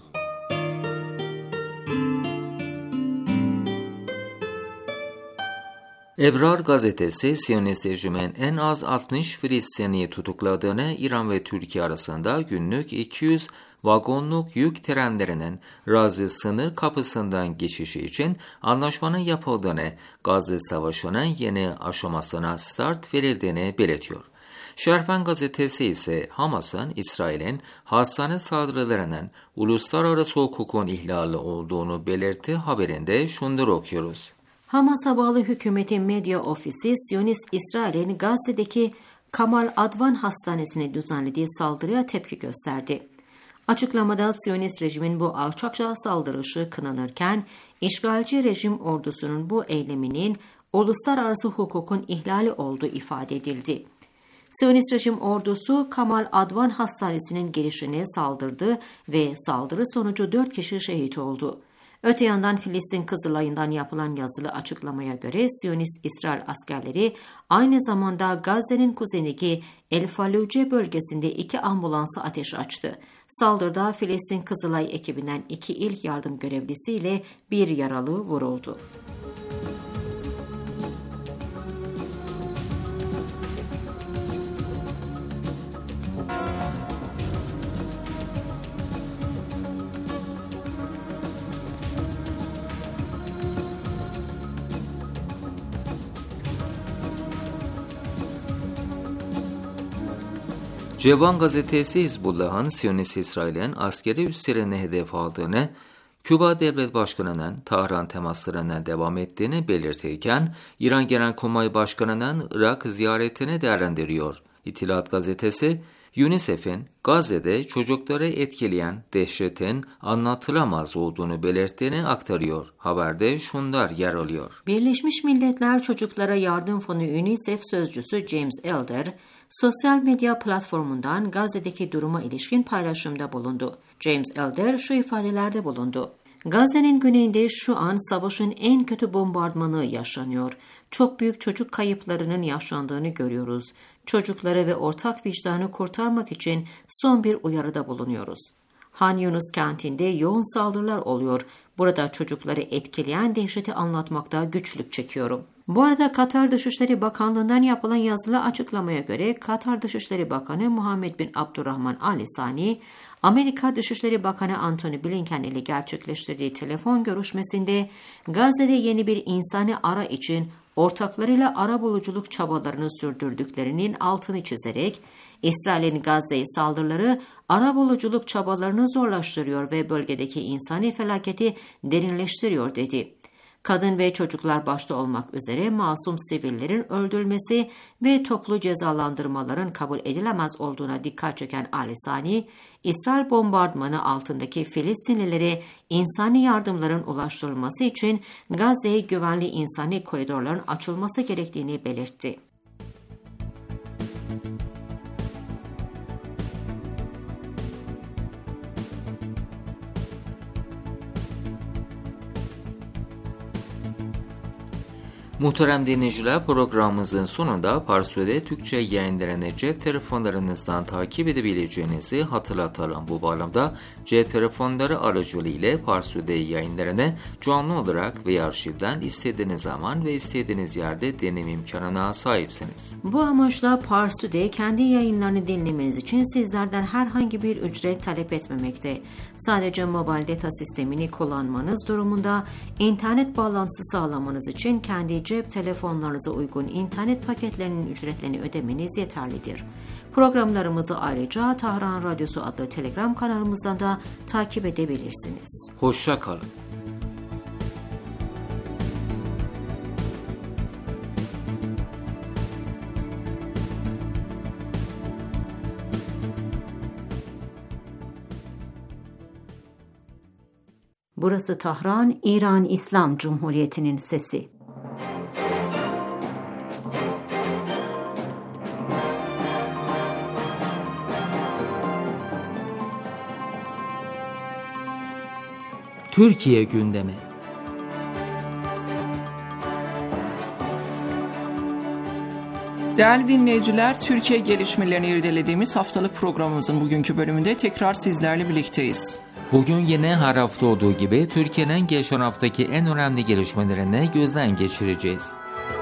Ebrar gazetesi, Siyonist rejimin en az altmış Filistinliyi tutukladığını, İran ve Türkiye arasında günlük iki yüz vagonluk yük trenlerinin Razi sınır kapısından geçişi için anlaşmanın yapıldığını, Gazze Savaşı'nın yeni aşamasına start verildiğini belirtiyor. Şerfen gazetesi ise Hamas'ın İsrail'in hastane saldırılarının uluslararası hukukun ihlali olduğunu belirtti. Haberinde şunları okuyoruz. Hamas'a bağlı hükümetin medya ofisi, Siyonist İsrail'in Gazze'deki Kamal Advan Hastanesi'ne düzenlediği saldırıya tepki gösterdi. Açıklamada Siyonist rejimin bu alçakça saldırışı kınanırken, işgalci rejim ordusunun bu eyleminin uluslararası hukukun ihlali olduğu ifade edildi. Siyonist rejim ordusu Kamal Advan Hastanesi'nin girişine saldırdı ve saldırı sonucu dört kişi şehit oldu. Öte yandan Filistin Kızılay'ından yapılan yazılı açıklamaya göre Siyonist İsrail askerleri aynı zamanda Gazze'nin kuzeyindeki El Faluce bölgesinde iki ambulansı ateş açtı. Saldırıda Filistin Kızılay ekibinden iki ilk yardım görevlisiyle bir yaralı vuruldu. Cevan gazetesi Hizbullah'ın Siyonist İsrail'in askeri üslerini hedef aldığını, Küba Devlet Başkanı'nın Tahran temaslarına devam ettiğini belirtirken, İran Genelkurmay Başkanı'nın Irak ziyaretini değerlendiriyor. İttihat gazetesi, UNICEF'in Gazze'de çocukları etkileyen dehşetin anlatılamaz olduğunu belirttiğini aktarıyor. Haberde şunlar yer alıyor. Birleşmiş Milletler Çocuklara Yardım Fonu UNICEF sözcüsü James Elder, sosyal medya platformundan Gazze'deki duruma ilişkin paylaşımda bulundu. James Elder şu ifadelerde bulundu. Gazze'nin güneyinde şu an savaşın en kötü bombardımanı yaşanıyor. Çok büyük çocuk kayıplarının yaşandığını görüyoruz. Çocukları ve ortak vicdanı kurtarmak için son bir uyarıda bulunuyoruz. Han Yunus kentinde yoğun saldırılar oluyor. Burada çocukları etkileyen dehşeti anlatmakta güçlük çekiyorum. Bu arada Katar Dışişleri Bakanlığı'ndan yapılan yazılı açıklamaya göre Katar Dışişleri Bakanı Muhammed bin Abdurrahman Al Thani, Amerika Dışişleri Bakanı Antony Blinken ile gerçekleştirdiği telefon görüşmesinde Gazze'de yeni bir insani ara için ortaklarıyla arabuluculuk çabalarını sürdürdüklerinin altını çizerek, İsrail'in Gazze'ye saldırıları arabuluculuk çabalarını zorlaştırıyor ve bölgedeki insani felaketi derinleştiriyor dedi. Kadın ve çocuklar başta olmak üzere masum sivillerin öldürülmesi ve toplu cezalandırmaların kabul edilemez olduğuna dikkat çeken Al Thani, İsrail bombardımanı altındaki Filistinlilere insani yardımların ulaştırılması için Gazze'ye güvenli insani koridorların açılması gerektiğini belirtti. Muhterem dinleyiciler, programımızın sonunda Parsu'da Türkçe yayınlarını cep telefonlarınızdan takip edebileceğinizi hatırlatalım. Bu bağlamda cep telefonları aracılığıyla Parsu'da yayınlarını canlı olarak ve arşivden istediğiniz zaman ve istediğiniz yerde dinleme imkanına sahipsiniz. Bu amaçla Parsu'da kendi yayınlarını dinlemeniz için sizlerden herhangi bir ücret talep etmemekte. Sadece mobil data sistemini kullanmanız durumunda internet bağlantısı sağlamanız için kendi cep telefonlarınıza uygun internet paketlerinin ücretlerini ödemeniz yeterlidir. Programlarımızı ayrıca Tahran Radyosu adlı Telegram kanalımızdan da takip edebilirsiniz. Hoşça kalın. Burası Tahran, İran İslam Cumhuriyeti'nin sesi. Türkiye gündemi. Değerli dinleyiciler, Türkiye gelişmelerini irdelediğimiz haftalık programımızın bugünkü bölümünde tekrar sizlerle birlikteyiz. Bugün yine her hafta olduğu gibi Türkiye'nin geçen haftaki en önemli gelişmelerini gözden geçireceğiz.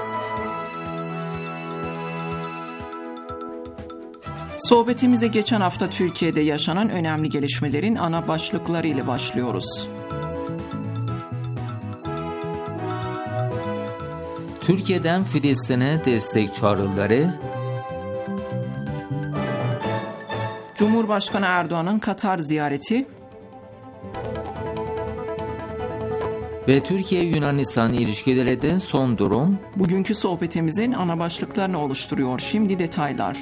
Sohbetimize geçen hafta Türkiye'de yaşanan önemli gelişmelerin ana başlıkları ile başlıyoruz. Türkiye'den Filistin'e destek çağrıları, Cumhurbaşkanı Erdoğan'ın Katar ziyareti ve Türkiye-Yunanistan ilişkilerinde son durum, bugünkü sohbetimizin ana başlıklarını oluşturuyor. Şimdi detaylar.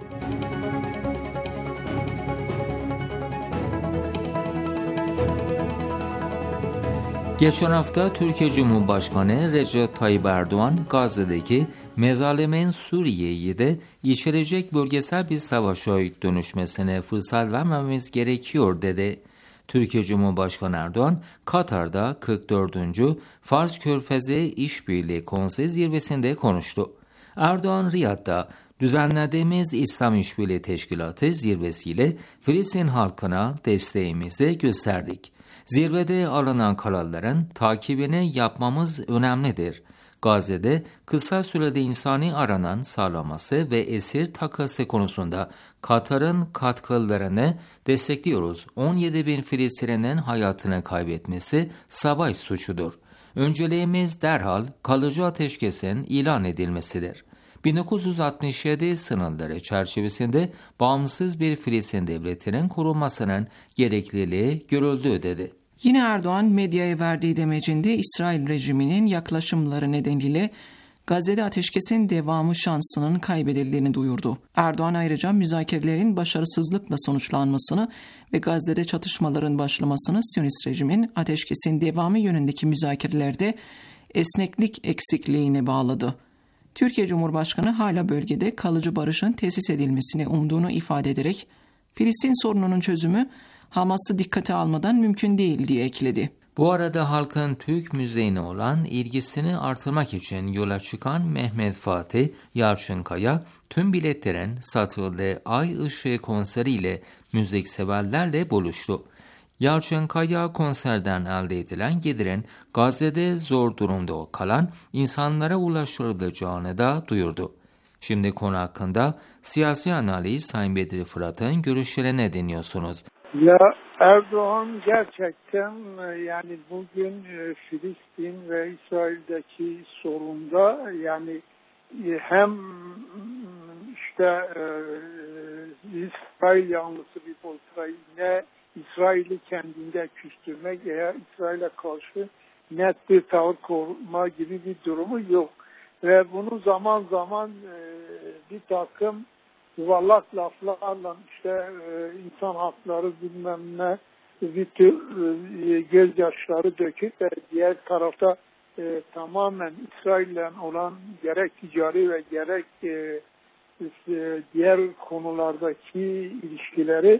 Geçen hafta Türkiye Cumhurbaşkanı Recep Tayyip Erdoğan, Gazze'deki mezalimin Suriye'yi de içerecek bölgesel bir savaşa dönüşmesine fırsat vermemiz gerekiyor dedi. Türkiye Cumhurbaşkanı Erdoğan, Katar'da kırk dördüncü Fars Körfezi İşbirliği Konsey Zirvesi'nde konuştu. Erdoğan, Riyad'da düzenlediğimiz İslam İşbirliği Teşkilatı zirvesiyle Filistin halkına desteğimizi gösterdik. Zirvede alınan kararların takibini yapmamız önemlidir. Gazze'de kısa sürede insani aranan sağlaması ve esir takası konusunda Katar'ın katkılarını destekliyoruz. on yedi bin Filistinli'nin hayatını kaybetmesi savaş suçudur. Önceliğimiz derhal kalıcı ateşkesin ilan edilmesidir. bin dokuz yüz altmış yedi sınırları çerçevesinde bağımsız bir Filistin devletinin kurulmasının gerekliliği görüldü dedi. Yine Erdoğan medyaya verdiği demecinde İsrail rejiminin yaklaşımları nedeniyle Gazze'de ateşkesin devamı şansının kaybedildiğini duyurdu. Erdoğan ayrıca müzakerelerin başarısızlıkla sonuçlanmasını ve Gazze'de çatışmaların başlamasını Siyonist rejimin ateşkesin devamı yönündeki müzakerelerde esneklik eksikliğine bağladı. Türkiye Cumhurbaşkanı hala bölgede kalıcı barışın tesis edilmesini umduğunu ifade ederek Filistin sorununun çözümü Hamas'ı dikkate almadan mümkün değil diye ekledi. Bu arada halkın Türk müziğine olan ilgisini artırmak için yola çıkan Mehmet Fatih Yalçınkaya tüm biletlerin satıldığı Ay Işığı konseriyle müzikseverlerle buluştu. Yalçınkaya konserden elde edilen gelirin Gazze'de zor durumda kalan insanlara ulaştırılacağını da duyurdu. Şimdi konu hakkında siyasi analiz Sayın Bedri Fırat'ın görüşlerine dinliyorsunuz. Ya Erdoğan gerçekten yani bugün Filistin ve İsrail'deki sorunda yani hem işte İsrail yanlısı bir politika ne İsrail'i kendinde küstürmek veya İsrail'e karşı net bir tavır koruma gibi bir durumu yok. Ve bunu zaman zaman bir takım yuvarlak laflarla işte insan hakları bilmem ne bir tür gözyaşları döküp ve diğer tarafta e, tamamen İsrail'le olan gerek ticari ve gerek e, e, diğer konulardaki ilişkileri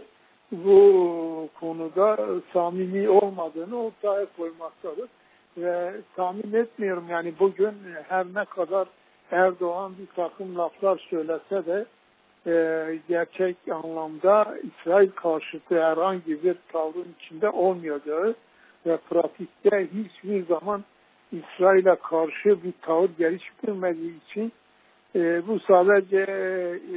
bu konuda samimi olmadığını ortaya koymaktadır. Ve tahmin etmiyorum yani bugün her ne kadar Erdoğan bir takım laflar söylese de e, gerçek anlamda İsrail karşıtı herhangi bir tavrın içinde olmayacağı ve pratikte hiçbir zaman İsrail'e karşı bir tavır geliştirmediği için e, bu sadece e,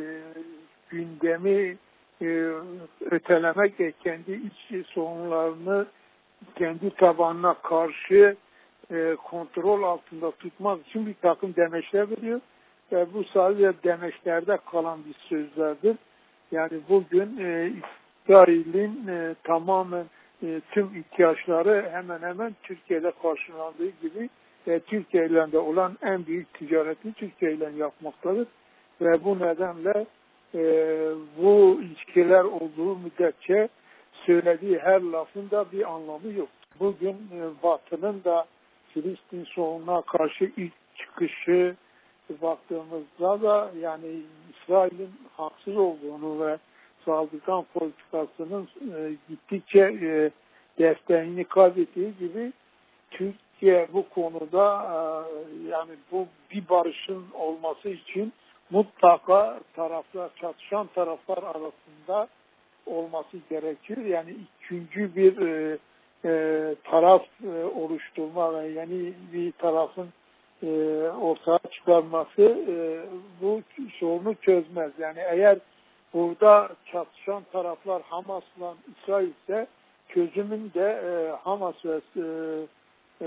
gündemi e, ötelemek ve kendi iç sorunlarını kendi tabanına karşı e, kontrol altında tutmak için bir takım demeçler veriyor. Ve bu sadece demeçlerde kalan bir sözlerdir. Yani bugün e, İsrail'in e, tamamen e, tüm ihtiyaçları hemen hemen Türkiye'de karşılandığı gibi ve Türkiye ile de olan en büyük ticareti Türkiye ile yapmaktadır. Ve bu nedenle e, bu ilişkiler olduğu müddetçe söylediği her lafın da bir anlamı yok. Bugün e, Batı'nın da Filistin sorununa karşı ilk çıkışı baktığımızda da yani İsrail'in haksız olduğunu ve saldırgan politikasının e, gittikçe e, desteğini kaybettiği gibi Türkiye bu konuda e, yani bu bir barışın olması için mutlaka taraflar, çatışan taraflar arasında olması gerekir. Yani ikinci bir e, e, taraf e, oluşturma ve yeni bir tarafın e, ortaya çıkarması e, bu sorunu çözmez. Yani eğer burada çatışan taraflar Hamas'la İsrail ise çözümün de e, Hamas ve e, e,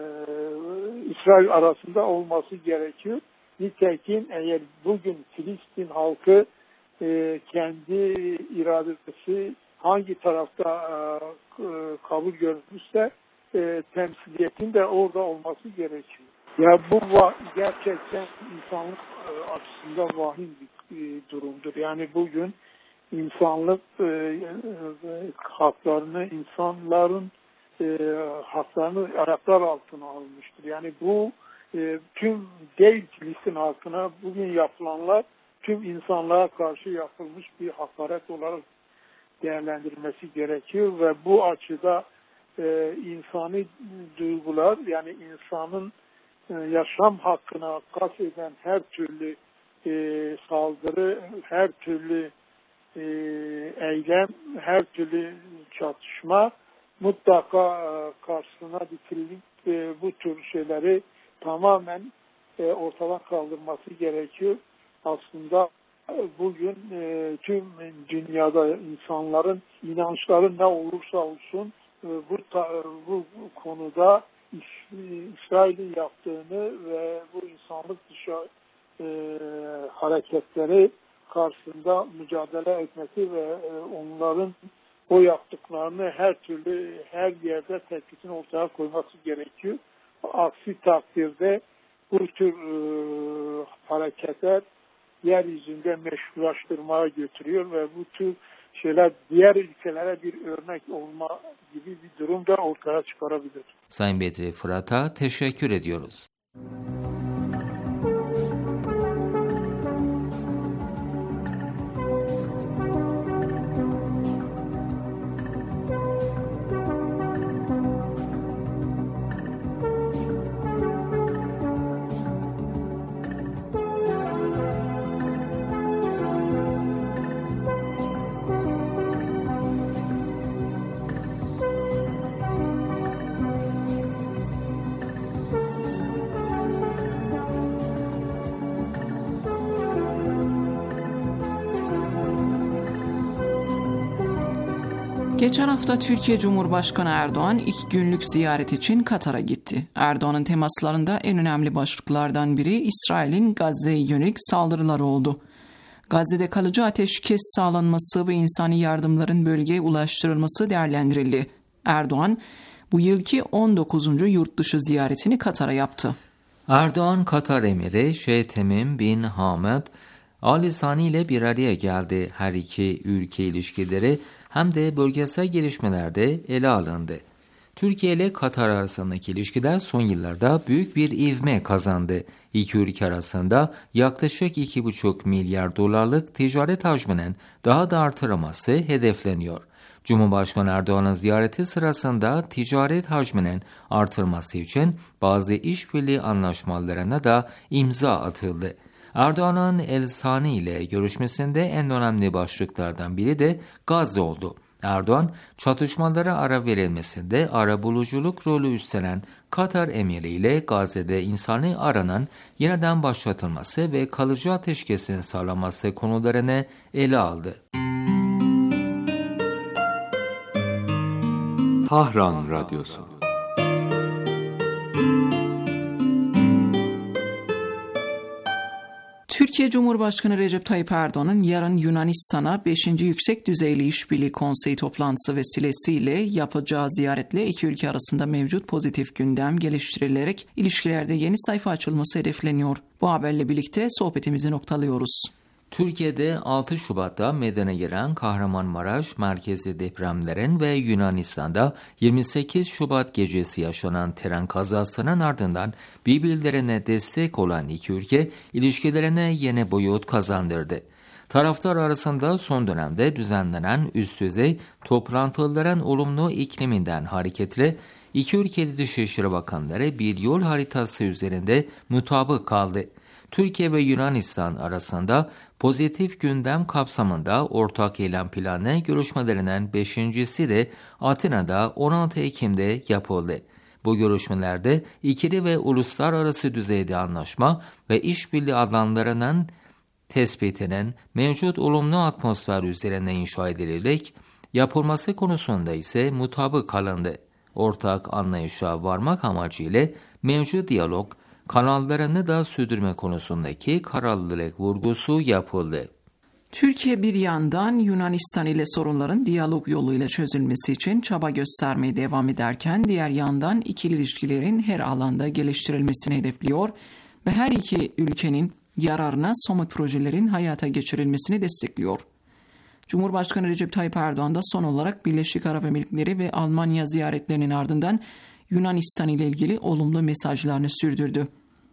İsrail arasında olması gerekiyor. Nitekim eğer bugün Filistin halkı e, kendi iradesi hangi tarafta e, kabul görmüşse e, temsiliyetin de orada olması gerekiyor. Ya bu gerçekten insanlık e, açısından vahim bir e, durumdur. Yani bugün insanlık e, e, haklarını, insanların e, haklarını ayaklar altına almıştır. Yani bu e, tüm değil Filistin halkına bugün yapılanlar tüm insanlığa karşı yapılmış bir hakaret olarak değerlendirilmesi gerekiyor ve bu açıda e, insani duygular yani insanın e, yaşam hakkına kasteden her türlü e, saldırı, her türlü e, eylem, her türlü çatışma mutlaka e, karşısına dikilip e, bu tür şeyleri tamamen e, ortadan kaldırması gerekiyor. Aslında bugün e, tüm dünyada insanların inançları ne olursa olsun e, bu, ta, bu konuda İsrail'in yaptığını ve bu insanlık dışı e, hareketleri karşısında mücadele etmesi ve e, onların o yaptıklarını her türlü her yerde tepkisini ortaya koyması gerekiyor. Aksi takdirde bu tür e, hareketler yeryüzünde meşrulaştırmaya götürüyor ve bu tür şeyler diğer ülkelere bir örnek olma gibi bir durum da ortaya çıkarabilir. Sayın Bedri Fırat'a teşekkür ediyoruz. Geçen hafta Türkiye Cumhurbaşkanı Erdoğan iki günlük ziyaret için Katar'a gitti. Erdoğan'ın temaslarında en önemli başlıklardan biri İsrail'in Gazze'ye yönelik saldırıları oldu. Gazze'de kalıcı ateşkes sağlanması ve insani yardımların bölgeye ulaştırılması değerlendirildi. Erdoğan bu yılki on dokuzuncu yurt dışı ziyaretini Katar'a yaptı. Erdoğan, Katar Emiri Şeyh Temim bin Hamed Al Sani ile bir araya geldi. Her iki ülke ilişkileri hem de bölgesel gelişmelerde ele alındı. Türkiye ile Katar arasındaki ilişkiler son yıllarda büyük bir ivme kazandı. İki ülke arasında yaklaşık iki buçuk milyar dolarlık ticaret hacminin daha da artırılması hedefleniyor. Cumhurbaşkanı Erdoğan'ın ziyareti sırasında ticaret hacminin artırması için bazı işbirliği anlaşmalarına da imza atıldı. Erdoğan'ın El Sani ile görüşmesinde en önemli başlıklardan biri de Gazze oldu. Erdoğan, çatışmalara ara verilmesinde arabuluculuk rolü üstlenen Katar Emiri ile Gazze'de insani aranın yeniden başlatılması ve kalıcı ateşkesin sağlanması konularını ele aldı. Tahran Radyosu. Türkiye Cumhurbaşkanı Recep Tayyip Erdoğan'ın yarın Yunanistan'a beşinci Yüksek Düzeyli İşbirliği Konseyi toplantısı vesilesiyle yapacağı ziyaretle iki ülke arasında mevcut pozitif gündem geliştirilerek ilişkilerde yeni sayfa açılması hedefleniyor. Bu haberle birlikte sohbetimizi noktalıyoruz. Türkiye'de altı Şubat'ta meydana gelen Kahramanmaraş merkezli depremlerin ve Yunanistan'da yirmi sekiz Şubat gecesi yaşanan tren kazasının ardından birbirlerine destek olan iki ülke ilişkilerine yeni boyut kazandırdı. Taraflar arasında son dönemde düzenlenen üst düzey toplantıların olumlu ikliminden hareketle iki ülkeli Dışişleri Bakanları bir yol haritası üzerinde mutabık kaldı. Türkiye ve Yunanistan arasında pozitif gündem kapsamında ortak eylem planı görüşmelerinin beşincisi de Atina'da on altı Ekim'de yapıldı. Bu görüşmelerde ikili ve uluslararası düzeyde anlaşma ve işbirliği alanlarının tespitinin mevcut olumlu atmosfer üzerine inşa edilerek yapılması konusunda ise mutabık kalındı. Ortak anlayışa varmak amacıyla mevcut diyalog kanallarını da sürdürme konusundaki kararlılık vurgusu yapıldı. Türkiye bir yandan Yunanistan ile sorunların diyalog yoluyla çözülmesi için çaba göstermeye devam ederken diğer yandan ikili ilişkilerin her alanda geliştirilmesini hedefliyor ve her iki ülkenin yararına somut projelerin hayata geçirilmesini destekliyor. Cumhurbaşkanı Recep Tayyip Erdoğan da son olarak Birleşik Arap Emirlikleri ve Almanya ziyaretlerinin ardından Yunanistan ile ilgili olumlu mesajlarını sürdürdü.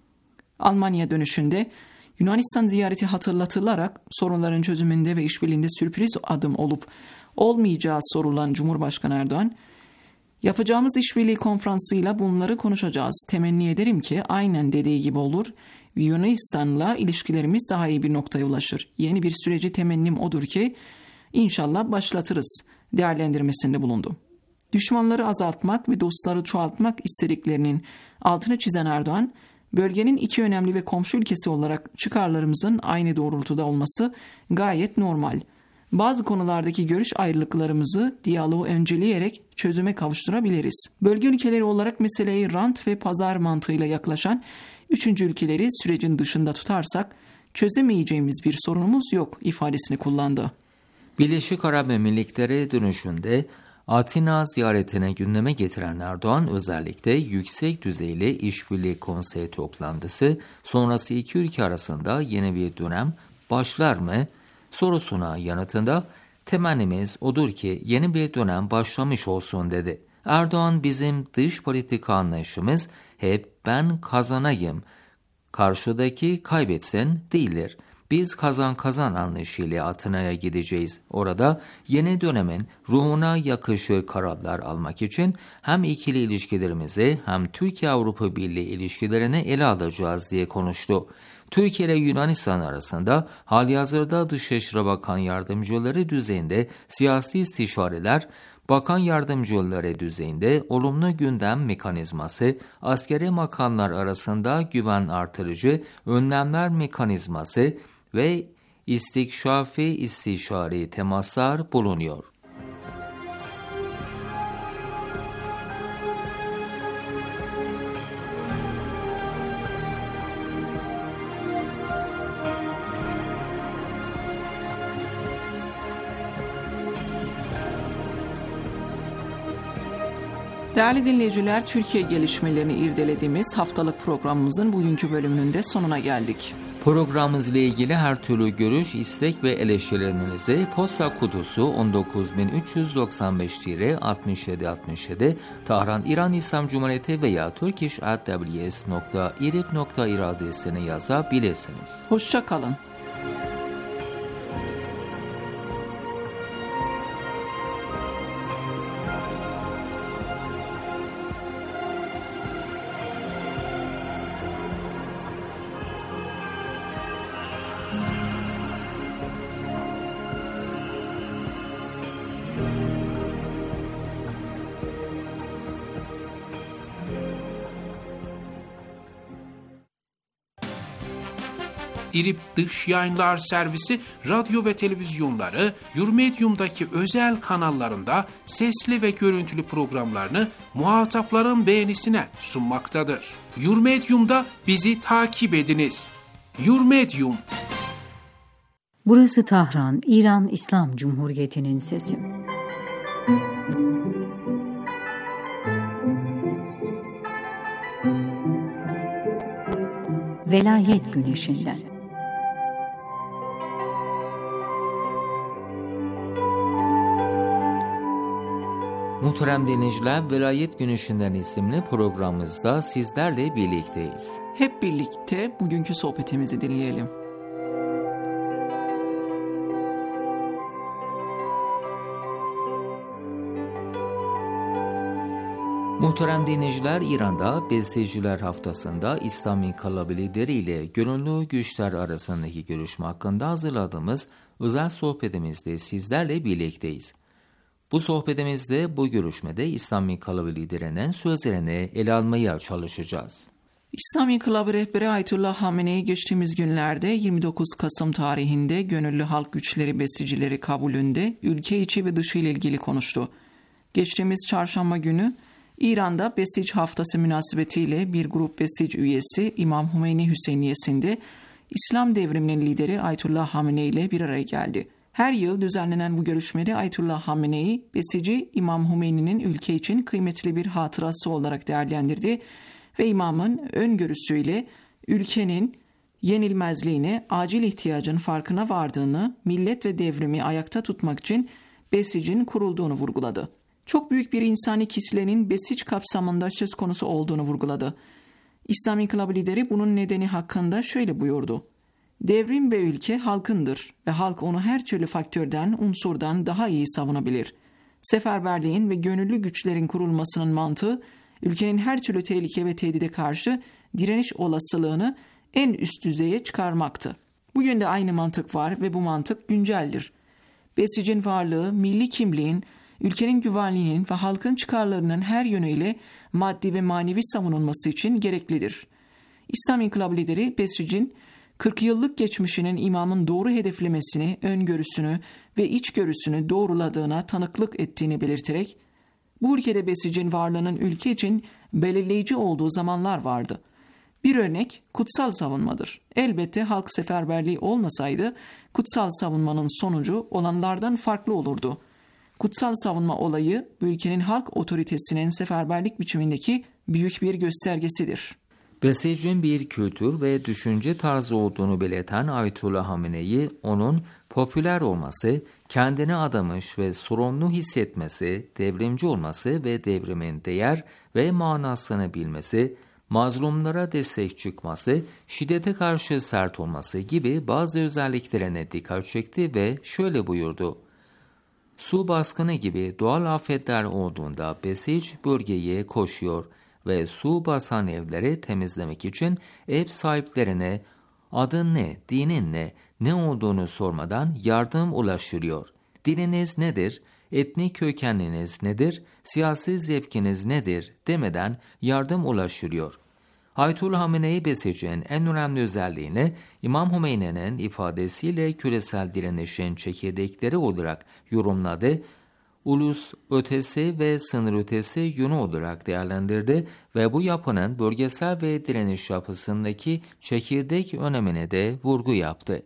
Almanya dönüşünde Yunanistan ziyareti hatırlatılarak sorunların çözümünde ve işbirliğinde sürpriz adım olup olmayacağı sorulan Cumhurbaşkanı Erdoğan, yapacağımız işbirliği konferansıyla bunları konuşacağız. Temenni ederim ki aynen dediği gibi olur ve Yunanistan'la ilişkilerimiz daha iyi bir noktaya ulaşır. Yeni bir süreci temennim odur ki inşallah başlatırız değerlendirmesinde bulundu. Düşmanları azaltmak ve dostları çoğaltmak istediklerinin altını çizen Erdoğan, bölgenin iki önemli ve komşu ülkesi olarak çıkarlarımızın aynı doğrultuda olması gayet normal. Bazı konulardaki görüş ayrılıklarımızı diyaloğu önceleyerek çözüme kavuşturabiliriz. Bölge ülkeleri olarak meseleyi rant ve pazar mantığıyla yaklaşan üçüncü ülkeleri sürecin dışında tutarsak çözemeyeceğimiz bir sorunumuz yok ifadesini kullandı. Birleşik Arap Emirlikleri dönüşünde Atina ziyaretine gündeme getiren Erdoğan özellikle yüksek düzeyli işbirliği konseyi toplantısı sonrası iki ülke arasında yeni bir dönem başlar mı sorusuna yanıtında temennimiz odur ki yeni bir dönem başlamış olsun dedi. Erdoğan bizim dış politika anlayışımız hep ben kazanayım, karşıdaki kaybetsin değildir. Biz kazan kazan anlayışıyla Atina'ya gideceğiz. Orada yeni dönemin ruhuna yakışır kararlar almak için hem ikili ilişkilerimizi hem Türkiye-Avrupa Birliği ilişkilerini ele alacağız diye konuştu. Türkiye ile Yunanistan arasında halihazırda Dışişleri Bakan Yardımcıları düzeyinde siyasi istişareler, Bakan Yardımcıları düzeyinde olumlu gündem mekanizması, askeri makamlar arasında güven artırıcı önlemler mekanizması ve istikşafi istişari temaslar bulunuyor. Değerli dinleyiciler, Türkiye gelişmelerini irdelediğimiz haftalık programımızın bugünkü bölümünün de sonuna geldik. Programımız ile ilgili her türlü görüş, istek ve eleştirilerinizi posta kutusu on dokuz bin üç yüz doksan beş altmış yedi altmış yedi Tahran İran İslam Cumhuriyeti veya turkish at w s nokta irib nokta ir adresine yazabilirsiniz. Hoşça kalın. İrib Dış Yayınlar Servisi radyo ve televizyonları Yurmedium'daki özel kanallarında sesli ve görüntülü programlarını muhatapların beğenisine sunmaktadır. Yurmedium'da bizi takip ediniz. Yurmedium. Burası Tahran, İran İslam Cumhuriyeti'nin sesi. Velayet Güneşi'nden. Muhterem dinleyiciler, Velayet Güneşi'nden isimli programımızda sizlerle birlikteyiz. Hep birlikte bugünkü sohbetimizi dinleyelim. Muhterem dinleyiciler, İran'da Besteciler Haftası'nda İslam İnkılabı lideri ile gönüllü güçler arasındaki görüşme hakkında hazırladığımız özel sohbetimizde sizlerle birlikteyiz. Bu sohbetimizde bu görüşmede İslam İnkılabı liderinin sözlerini ele almaya çalışacağız. İslam İnkılabı rehberi Ayetullah Hamenei geçtiğimiz günlerde yirmi dokuz Kasım tarihinde gönüllü halk güçleri bestecileri kabulünde ülke içi ve dışı ile ilgili konuştu. Geçtiğimiz çarşamba günü İran'da Besteci Haftası münasebetiyle bir grup besteci üyesi İmam Hümeyni Hüseyiniyesi'nde İslam devriminin lideri Ayetullah Hamenei ile bir araya geldi. Her yıl düzenlenen bu görüşmede Ayetullah Hamenei, besteci İmam Hümeyni'nin ülke için kıymetli bir hatırası olarak değerlendirdi ve imamın öngörüsüyle ülkenin yenilmezliğine, acil ihtiyacın farkına vardığını, millet ve devrimi ayakta tutmak için bestecinin kurulduğunu vurguladı. Çok büyük bir insani kitlenin besic kapsamında söz konusu olduğunu vurguladı. İslam İnkılabı lideri bunun nedeni hakkında şöyle buyurdu. Devrim ve ülke halkındır ve halk onu her türlü faktörden, unsurdan daha iyi savunabilir. Seferberliğin ve gönüllü güçlerin kurulmasının mantığı, ülkenin her türlü tehlike ve tehdide karşı direniş olasılığını en üst düzeye çıkarmaktı. Bugün de aynı mantık var ve bu mantık günceldir. Besicin varlığı, milli kimliğin, ülkenin güvenliğinin ve halkın çıkarlarının her yönüyle maddi ve manevi savunulması için gereklidir. İslam İnkılabı lideri Besicin kırk yıllık geçmişinin imamın doğru hedeflemesini, öngörüsünü ve içgörüsünü doğruladığına tanıklık ettiğini belirterek, bu ülkede besicinin varlığının ülke için belirleyici olduğu zamanlar vardı. Bir örnek kutsal savunmadır. Elbette halk seferberliği olmasaydı kutsal savunmanın sonucu olanlardan farklı olurdu. Kutsal savunma olayı bu ülkenin halk otoritesinin seferberlik biçimindeki büyük bir göstergesidir. Besicinin bir kültür ve düşünce tarzı olduğunu belirten Ayetullah Hamenei, onun popüler olması, kendine adamış ve sorumlu hissetmesi, devrimci olması ve devrimin değer ve manasını bilmesi, mazlumlara destek çıkması, şiddete karşı sert olması gibi bazı özelliklerine dikkat çekti ve şöyle buyurdu. Su baskını gibi doğal afetler olduğunda Besic bölgeye koşuyor ve su basan evleri temizlemek için ev sahiplerine adın ne, dinin ne, ne olduğunu sormadan yardım ulaştırıyor. Dininiz nedir, etnik kökeniniz nedir, siyasi zevkiniz nedir demeden yardım ulaştırıyor. Ayetullah Hamenei Besic'in en önemli özelliğini İmam Hümeyni'nin ifadesiyle küresel direnişin çekirdekleri olarak yorumladı, ulus ötesi ve sınır ötesi yönü olarak değerlendirdi ve bu yapının bölgesel ve direniş yapısındaki çekirdek önemine de vurgu yaptı.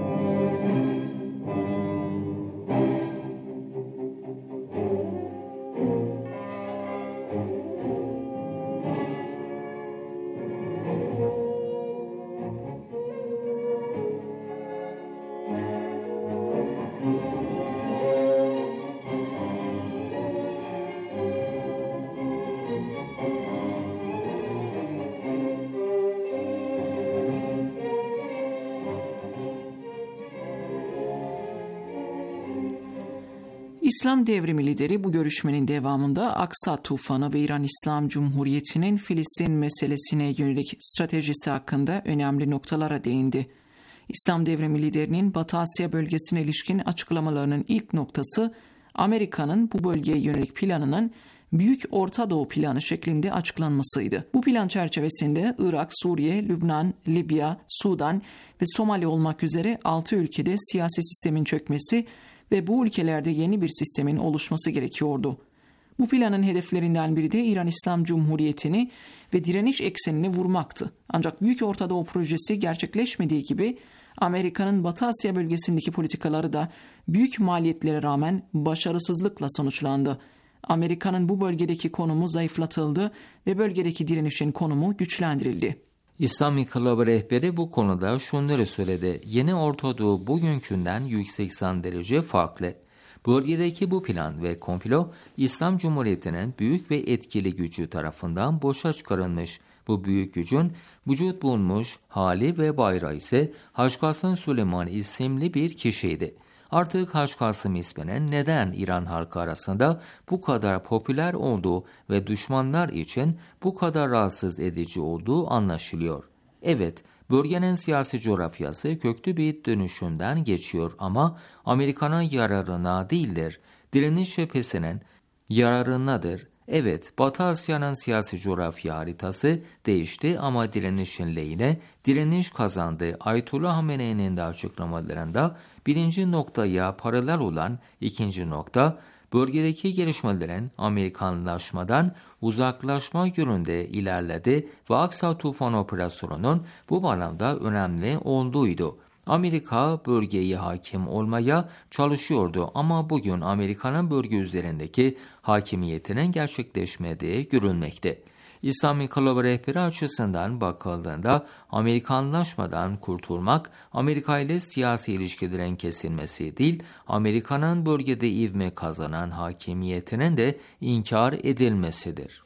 İslam devrimi lideri bu görüşmenin devamında Aksa tufanı ve İran İslam Cumhuriyeti'nin Filistin meselesine yönelik stratejisi hakkında önemli noktalara değindi. İslam devrimi liderinin Batı Asya bölgesine ilişkin açıklamalarının ilk noktası, Amerika'nın bu bölgeye yönelik planının Büyük Orta Doğu planı şeklinde açıklanmasıydı. Bu plan çerçevesinde Irak, Suriye, Lübnan, Libya, Sudan ve Somali olmak üzere altı ülkede siyasi sistemin çökmesi ve bu ülkelerde yeni bir sistemin oluşması gerekiyordu. Bu planın hedeflerinden biri de İran İslam Cumhuriyeti'ni ve direniş eksenini vurmaktı. Ancak Büyük Orta Doğu projesi gerçekleşmediği gibi Amerika'nın Batı Asya bölgesindeki politikaları da büyük maliyetlere rağmen başarısızlıkla sonuçlandı. Amerika'nın bu bölgedeki konumu zayıflatıldı ve bölgedeki direnişin konumu güçlendirildi. İslam İnkılabı rehberi bu konuda şunları söyledi. Yeni Orta Doğu bugünkünden yüz seksen derece farklı. Bölgedeki bu plan ve komplo İslam Cumhuriyeti'nin büyük ve etkili gücü tarafından boşa çıkarılmış. Bu büyük gücün vücut bulmuş hali ve bayrağı ise Hacı Kasım Süleyman isimli bir kişiydi. Artık Hacı Kasım isminin neden İran halkı arasında bu kadar popüler olduğu ve düşmanlar için bu kadar rahatsız edici olduğu anlaşılıyor. Evet, bölgenin siyasi coğrafyası köklü bir dönüşümden geçiyor ama Amerika'nın yararına değildir. Direniş cephesinin yararınadır. Evet, Batı Asya'nın siyasi coğrafya haritası değişti ama direnişin lehine direniş kazandı. Ayetullah Hamenei'nin de açıklamalarında birinci noktaya paralel olan ikinci nokta, bölgedeki gelişmelerin Amerikanlaşmadan uzaklaşma yönünde ilerledi ve Aksa Tufan operasyonunun bu bağlamda önemli olduğuydu. Amerika bölgeye hakim olmaya çalışıyordu ama bugün Amerika'nın bölge üzerindeki hakimiyetinin gerçekleşmediği görülmekte. İslam İnkılabı rehberi açısından bakıldığında Amerikanlaşmadan kurtulmak, Amerika ile siyasi ilişkilerin kesilmesi değil, Amerika'nın bölgede ivme kazanan hakimiyetinin de inkar edilmesidir.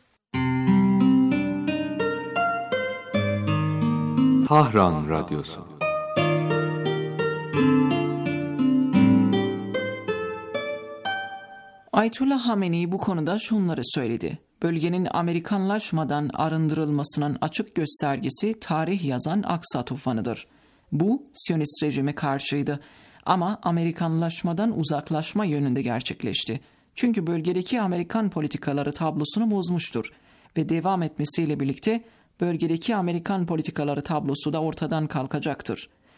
Tahran Radyosu. Ayetullah Hamenei bu konuda şunları söyledi. Bölgenin Amerikanlaşmadan arındırılmasının açık göstergesi tarih yazan Aksa tufanıdır. Bu, Siyonist rejime karşıydı. Ama Amerikanlaşmadan uzaklaşma yönünde gerçekleşti. Çünkü bölgedeki Amerikan politikaları tablosunu bozmuştur. Ve devam etmesiyle birlikte bölgedeki Amerikan politikaları tablosu da ortadan kalkacaktır.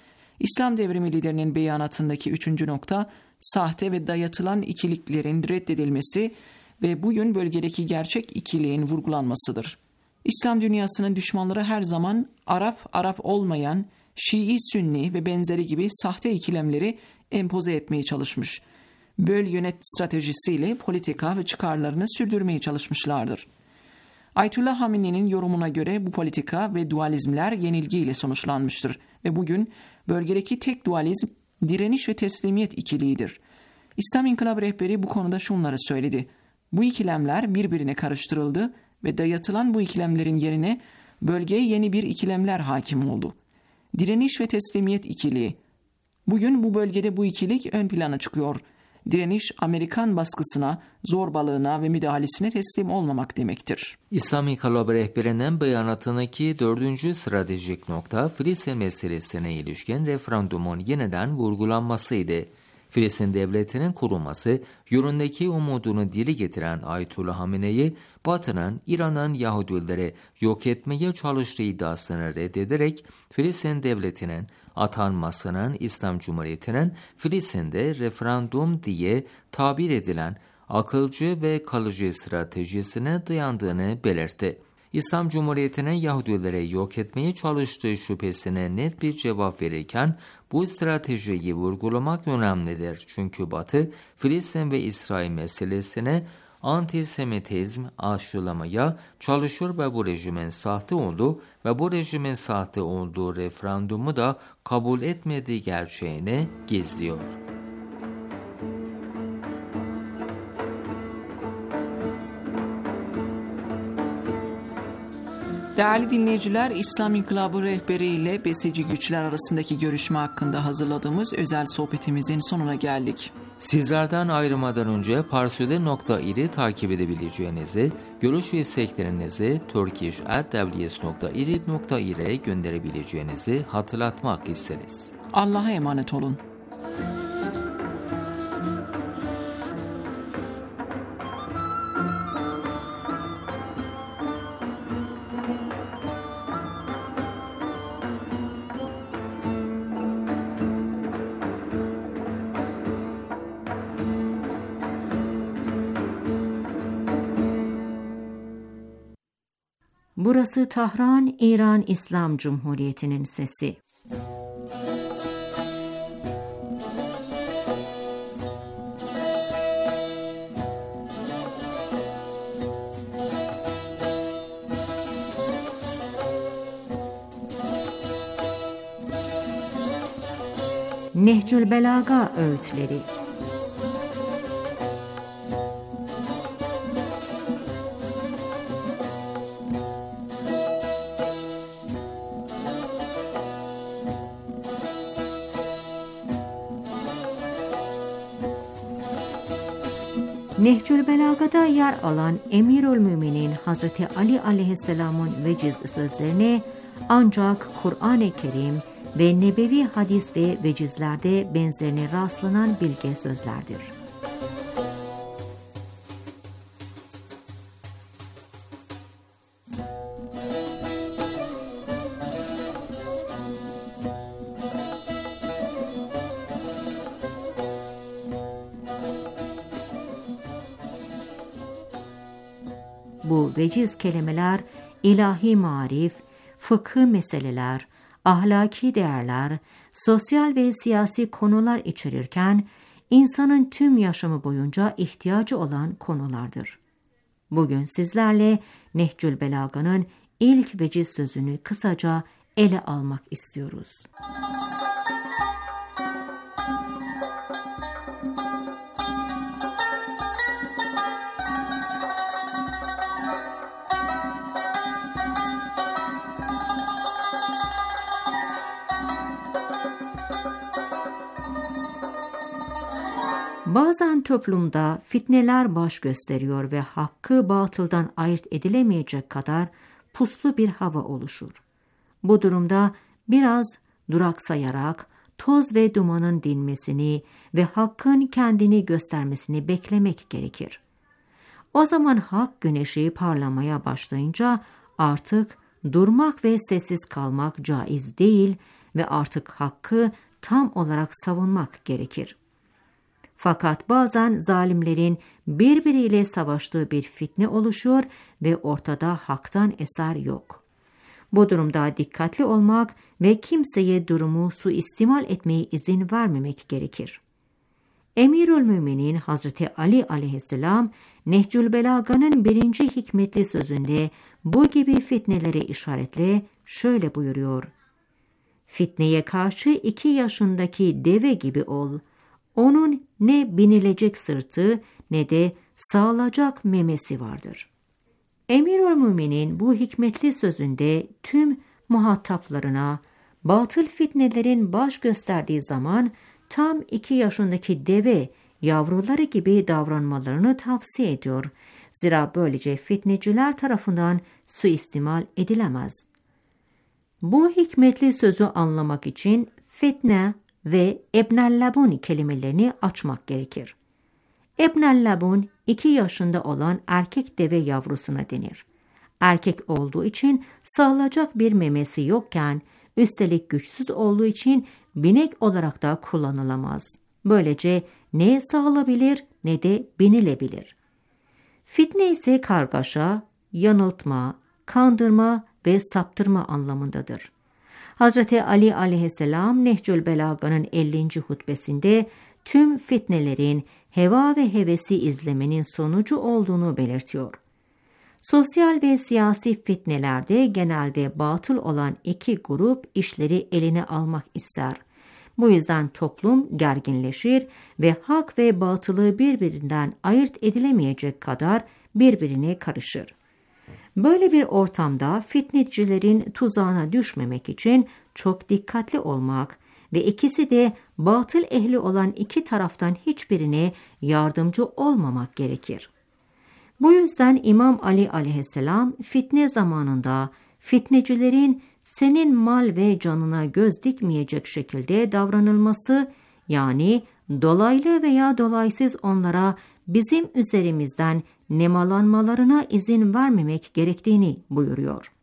İslam devrimi liderinin beyanatındaki üçüncü nokta, sahte ve dayatılan ikiliklerin reddedilmesi ve bugün bölgedeki gerçek ikiliğin vurgulanmasıdır. İslam dünyasının düşmanları her zaman Arap, Arap olmayan, Şii, Sünni ve benzeri gibi sahte ikilemleri empoze etmeye çalışmış. Böl yönet stratejisiyle politika ve çıkarlarını sürdürmeye çalışmışlardır. Ayetullah Hamene'nin yorumuna göre bu politika ve dualizmler yenilgiyle sonuçlanmıştır ve bugün bölgedeki tek dualizm direniş ve teslimiyet ikiliğidir. İslam İnkılabı rehberi bu konuda şunları söyledi. Bu ikilemler birbirine karıştırıldı ve dayatılan bu ikilemlerin yerine bölgeye yeni bir ikilemler hakim oldu. Direniş ve teslimiyet ikiliği. Bugün bu bölgede bu ikilik ön plana çıkıyor. Direniş, Amerikan baskısına, zorbalığına ve müdahalesine teslim olmamak demektir. İslam İnkılabı rehberinin beyanatındaki dördüncü stratejik nokta, Filistin meselesine ilişkin referandumun yeniden vurgulanmasıydı. Filistin devletinin kurulması yönündeki umudunu dile getiren Ayetullah Hamene'yi, Batı'nın İran'ın Yahudileri yok etmeye çalıştığı iddiasını reddederek Filistin devletinin atanmasının İslam Cumhuriyeti'nin Filistin'de referandum diye tabir edilen akılcı ve kalıcı stratejisine dayandığını belirtti. İslam Cumhuriyeti'nin Yahudileri yok etmeye çalıştığı şüphesine net bir cevap verirken bu stratejiyi vurgulamak önemlidir. Çünkü Batı, Filistin ve İsrail meselesine antisemitizm aşılamaya çalışır ve bu rejimin sahte olduğu ve bu rejimin sahte olduğu referandumu da kabul etmediği gerçeğini gizliyor. Değerli dinleyiciler, İslam İnkılabı rehberi ile besici güçler arasındaki görüşme hakkında hazırladığımız özel sohbetimizin sonuna geldik. Sizlerden ayrılmadan önce parsöde nokta ir'i takip edebileceğinizi, görüş ve isteklerinizi turkish at w s nokta irib nokta ir'e gönderebileceğinizi hatırlatmak isteriz. Allah'a emanet olun. Burası Tahran, İran İslam Cumhuriyeti'nin sesi. Nehcül Belaga öğütleri. Nehcül Belaga'da yer alan Emirülmüminin Hazreti Ali aleyhisselamın veciz sözlerine ancak Kur'an-ı Kerim ve nebevi hadis ve vecizlerde benzerine rastlanan bilge sözlerdir. Bu veciz kelimeler ilahi marif, fıkıh meseleler, ahlaki değerler, sosyal ve siyasi konular içerirken insanın tüm yaşamı boyunca ihtiyacı olan konulardır. Bugün sizlerle Nehcül Belaga'nın ilk veciz sözünü kısaca ele almak istiyoruz. Bazen toplumda fitneler baş gösteriyor ve hakkı batıldan ayırt edilemeyecek kadar puslu bir hava oluşur. Bu durumda biraz duraksayarak toz ve dumanın dinmesini ve hakkın kendini göstermesini beklemek gerekir. O zaman hak güneşi parlamaya başlayınca artık durmak ve sessiz kalmak caiz değil ve artık hakkı tam olarak savunmak gerekir. Fakat bazen zalimlerin birbiriyle savaştığı bir fitne oluşuyor ve ortada haktan eser yok. Bu durumda dikkatli olmak ve kimseye durumu suistimal etmeye izin vermemek gerekir. Emirülmüminin Hazreti Ali aleyhisselam, Nehcül Belaga'nın birinci hikmetli sözünde bu gibi fitnelere işaretle şöyle buyuruyor: Fitneye karşı iki yaşındaki deve gibi ol. Onun ne binilecek sırtı ne de sağılacak memesi vardır. Emirülmüminin bu hikmetli sözünde tüm muhataplarına batıl fitnelerin baş gösterdiği zaman tam iki yaşındaki deve yavruları gibi davranmalarını tavsiye ediyor. Zira böylece fitneciler tarafından suistimal edilemez. Bu hikmetli sözü anlamak için fitne ve ebnellabun kelimelerini açmak gerekir. Ebnellabun, iki yaşında olan erkek deve yavrusuna denir. Erkek olduğu için sağılacak bir memesi yokken, üstelik güçsüz olduğu için binek olarak da kullanılamaz. Böylece ne sağılabilir ne de binilebilir. Fitne ise kargaşa, yanıltma, kandırma ve saptırma anlamındadır. Hazreti Ali aleyhisselam Nehcül Belaga'nın ellinci hutbesinde tüm fitnelerin heva ve hevesi izlemenin sonucu olduğunu belirtiyor. Sosyal ve siyasi fitnelerde genelde batıl olan iki grup işleri eline almak ister. Bu yüzden toplum gerginleşir ve hak ve batılı birbirinden ayırt edilemeyecek kadar birbirine karışır. Böyle bir ortamda fitnecilerin tuzağına düşmemek için çok dikkatli olmak ve ikisi de batıl ehli olan iki taraftan hiçbirine yardımcı olmamak gerekir. Bu yüzden İmam Ali aleyhisselam fitne zamanında fitnecilerin senin mal ve canına göz dikmeyecek şekilde davranılması, yani dolaylı veya dolaysız onlara bizim üzerimizden nemalanmalarına izin vermemek gerektiğini buyuruyor.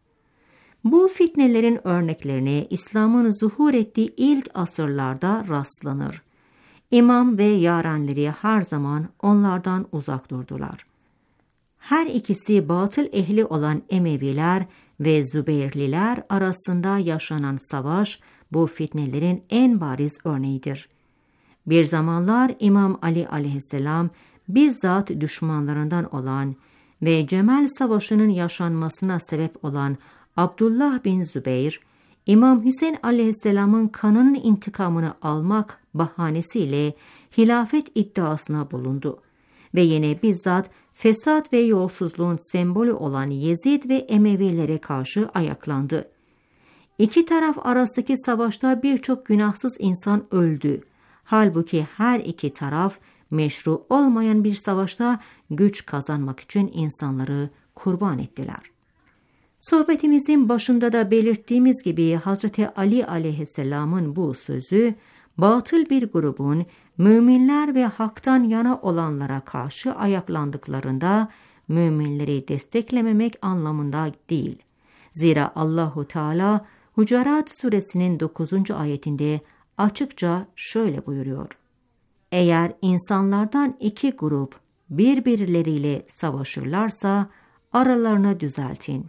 Bu fitnelerin örneklerine İslam'ın zuhur ettiği ilk asırlarda rastlanır. İmam ve yarenleri her zaman onlardan uzak durdular. Her ikisi batıl ehli olan Emeviler ve Zübeyirliler arasında yaşanan savaş bu fitnelerin en bariz örneğidir. Bir zamanlar İmam Ali aleyhisselam bizzat düşmanlarından olan ve Cemel Savaşı'nın yaşanmasına sebep olan Abdullah bin Zübeyir, İmam Hüseyin aleyhisselamın kanının intikamını almak bahanesiyle hilafet iddiasına bulundu ve yine bizzat fesat ve yolsuzluğun sembolü olan Yezid ve Emevilere karşı ayaklandı. İki taraf arasındaki savaşta birçok günahsız insan öldü. Halbuki her iki taraf meşru olmayan bir savaşta güç kazanmak için insanları kurban ettiler. Sohbetimizin başında da belirttiğimiz gibi Hazreti Ali aleyhisselamın bu sözü, batıl bir grubun müminler ve haktan yana olanlara karşı ayaklandıklarında müminleri desteklememek anlamında değil. Zira Allahu Teala Hucurat suresinin dokuzuncu ayetinde açıkça şöyle buyuruyor: Eğer insanlardan iki grup birbirleriyle savaşırlarsa aralarını düzeltin.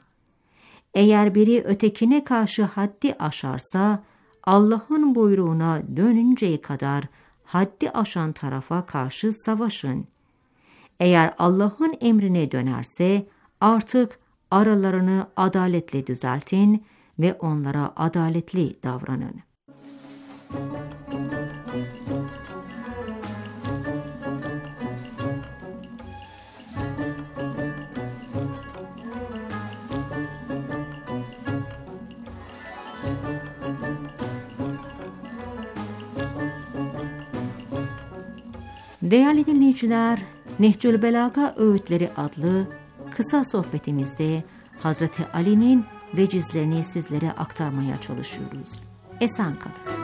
Eğer biri ötekine karşı haddi aşarsa Allah'ın buyruğuna dönünceye kadar haddi aşan tarafa karşı savaşın. Eğer Allah'ın emrine dönerse artık aralarını adaletle düzeltin ve onlara adaletli davranın. Değerli dinleyiciler, Nehcül Belaga Öğütleri adlı kısa sohbetimizde Hazreti Ali'nin vecizlerini sizlere aktarmaya çalışıyoruz. Esen kalın.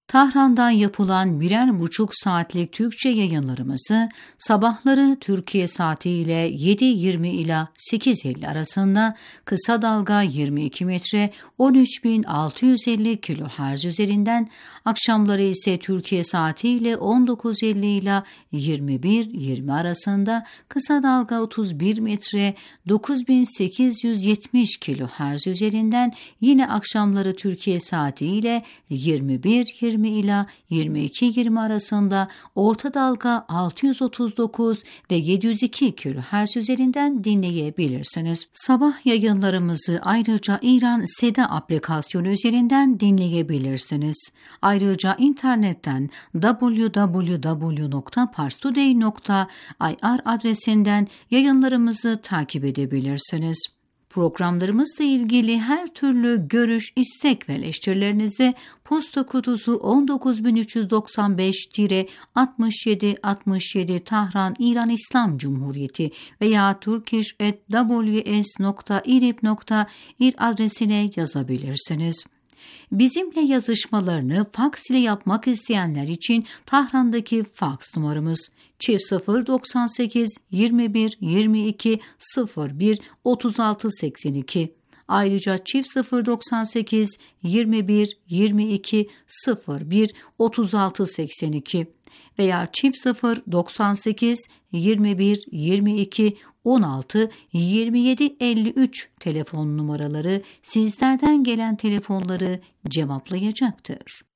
Tahran'dan yapılan birer buçuk saatlik Türkçe yayınlarımızı sabahları Türkiye saatiyle yedi yirmi ila sekiz elli arasında kısa dalga yirmi iki metre on üç bin altı yüz elli kilohertz üzerinden, akşamları ise Türkiye saatiyle on dokuz elli ila yirmi bir yirmi arasında kısa dalga otuz bir metre dokuz bin sekiz yüz yetmiş kilohertz üzerinden, yine akşamları Türkiye saatiyle yirmi bir yirmi ila yirmi iki yirmi arasında orta dalga altı yüz otuz dokuz ve yedi yüz iki kilohertz üzerinden dinleyebilirsiniz. Sabah yayınlarımızı ayrıca İran Seda aplikasyonu üzerinden dinleyebilirsiniz. Ayrıca internetten double-u double-u double-u nokta parstoday nokta i r adresinden yayınlarımızı takip edebilirsiniz. Programlarımızla ilgili her türlü görüş, istek ve eleştirilerinizi posta kutusu on dokuz bin üç yüz doksan beş altmış yedi altmış yedi Tahran İran İslam Cumhuriyeti veya turkish at w s nokta irib nokta ir adresine yazabilirsiniz. Bizimle yazışmalarını faks ile yapmak isteyenler için Tahran'daki faks numaramız çift sıfır doksan sekiz yirmi bir yirmi iki sıfır bir otuz altı seksen iki. Ayrıca çift sıfır doksan sekiz yirmi bir yirmi iki sıfır bir otuz altı seksen iki veya çift sıfır doksan sekiz yirmi bir yirmi iki on altı yirmi yedi elli üç telefon numaraları sizlerden gelen telefonları cevaplayacaktır.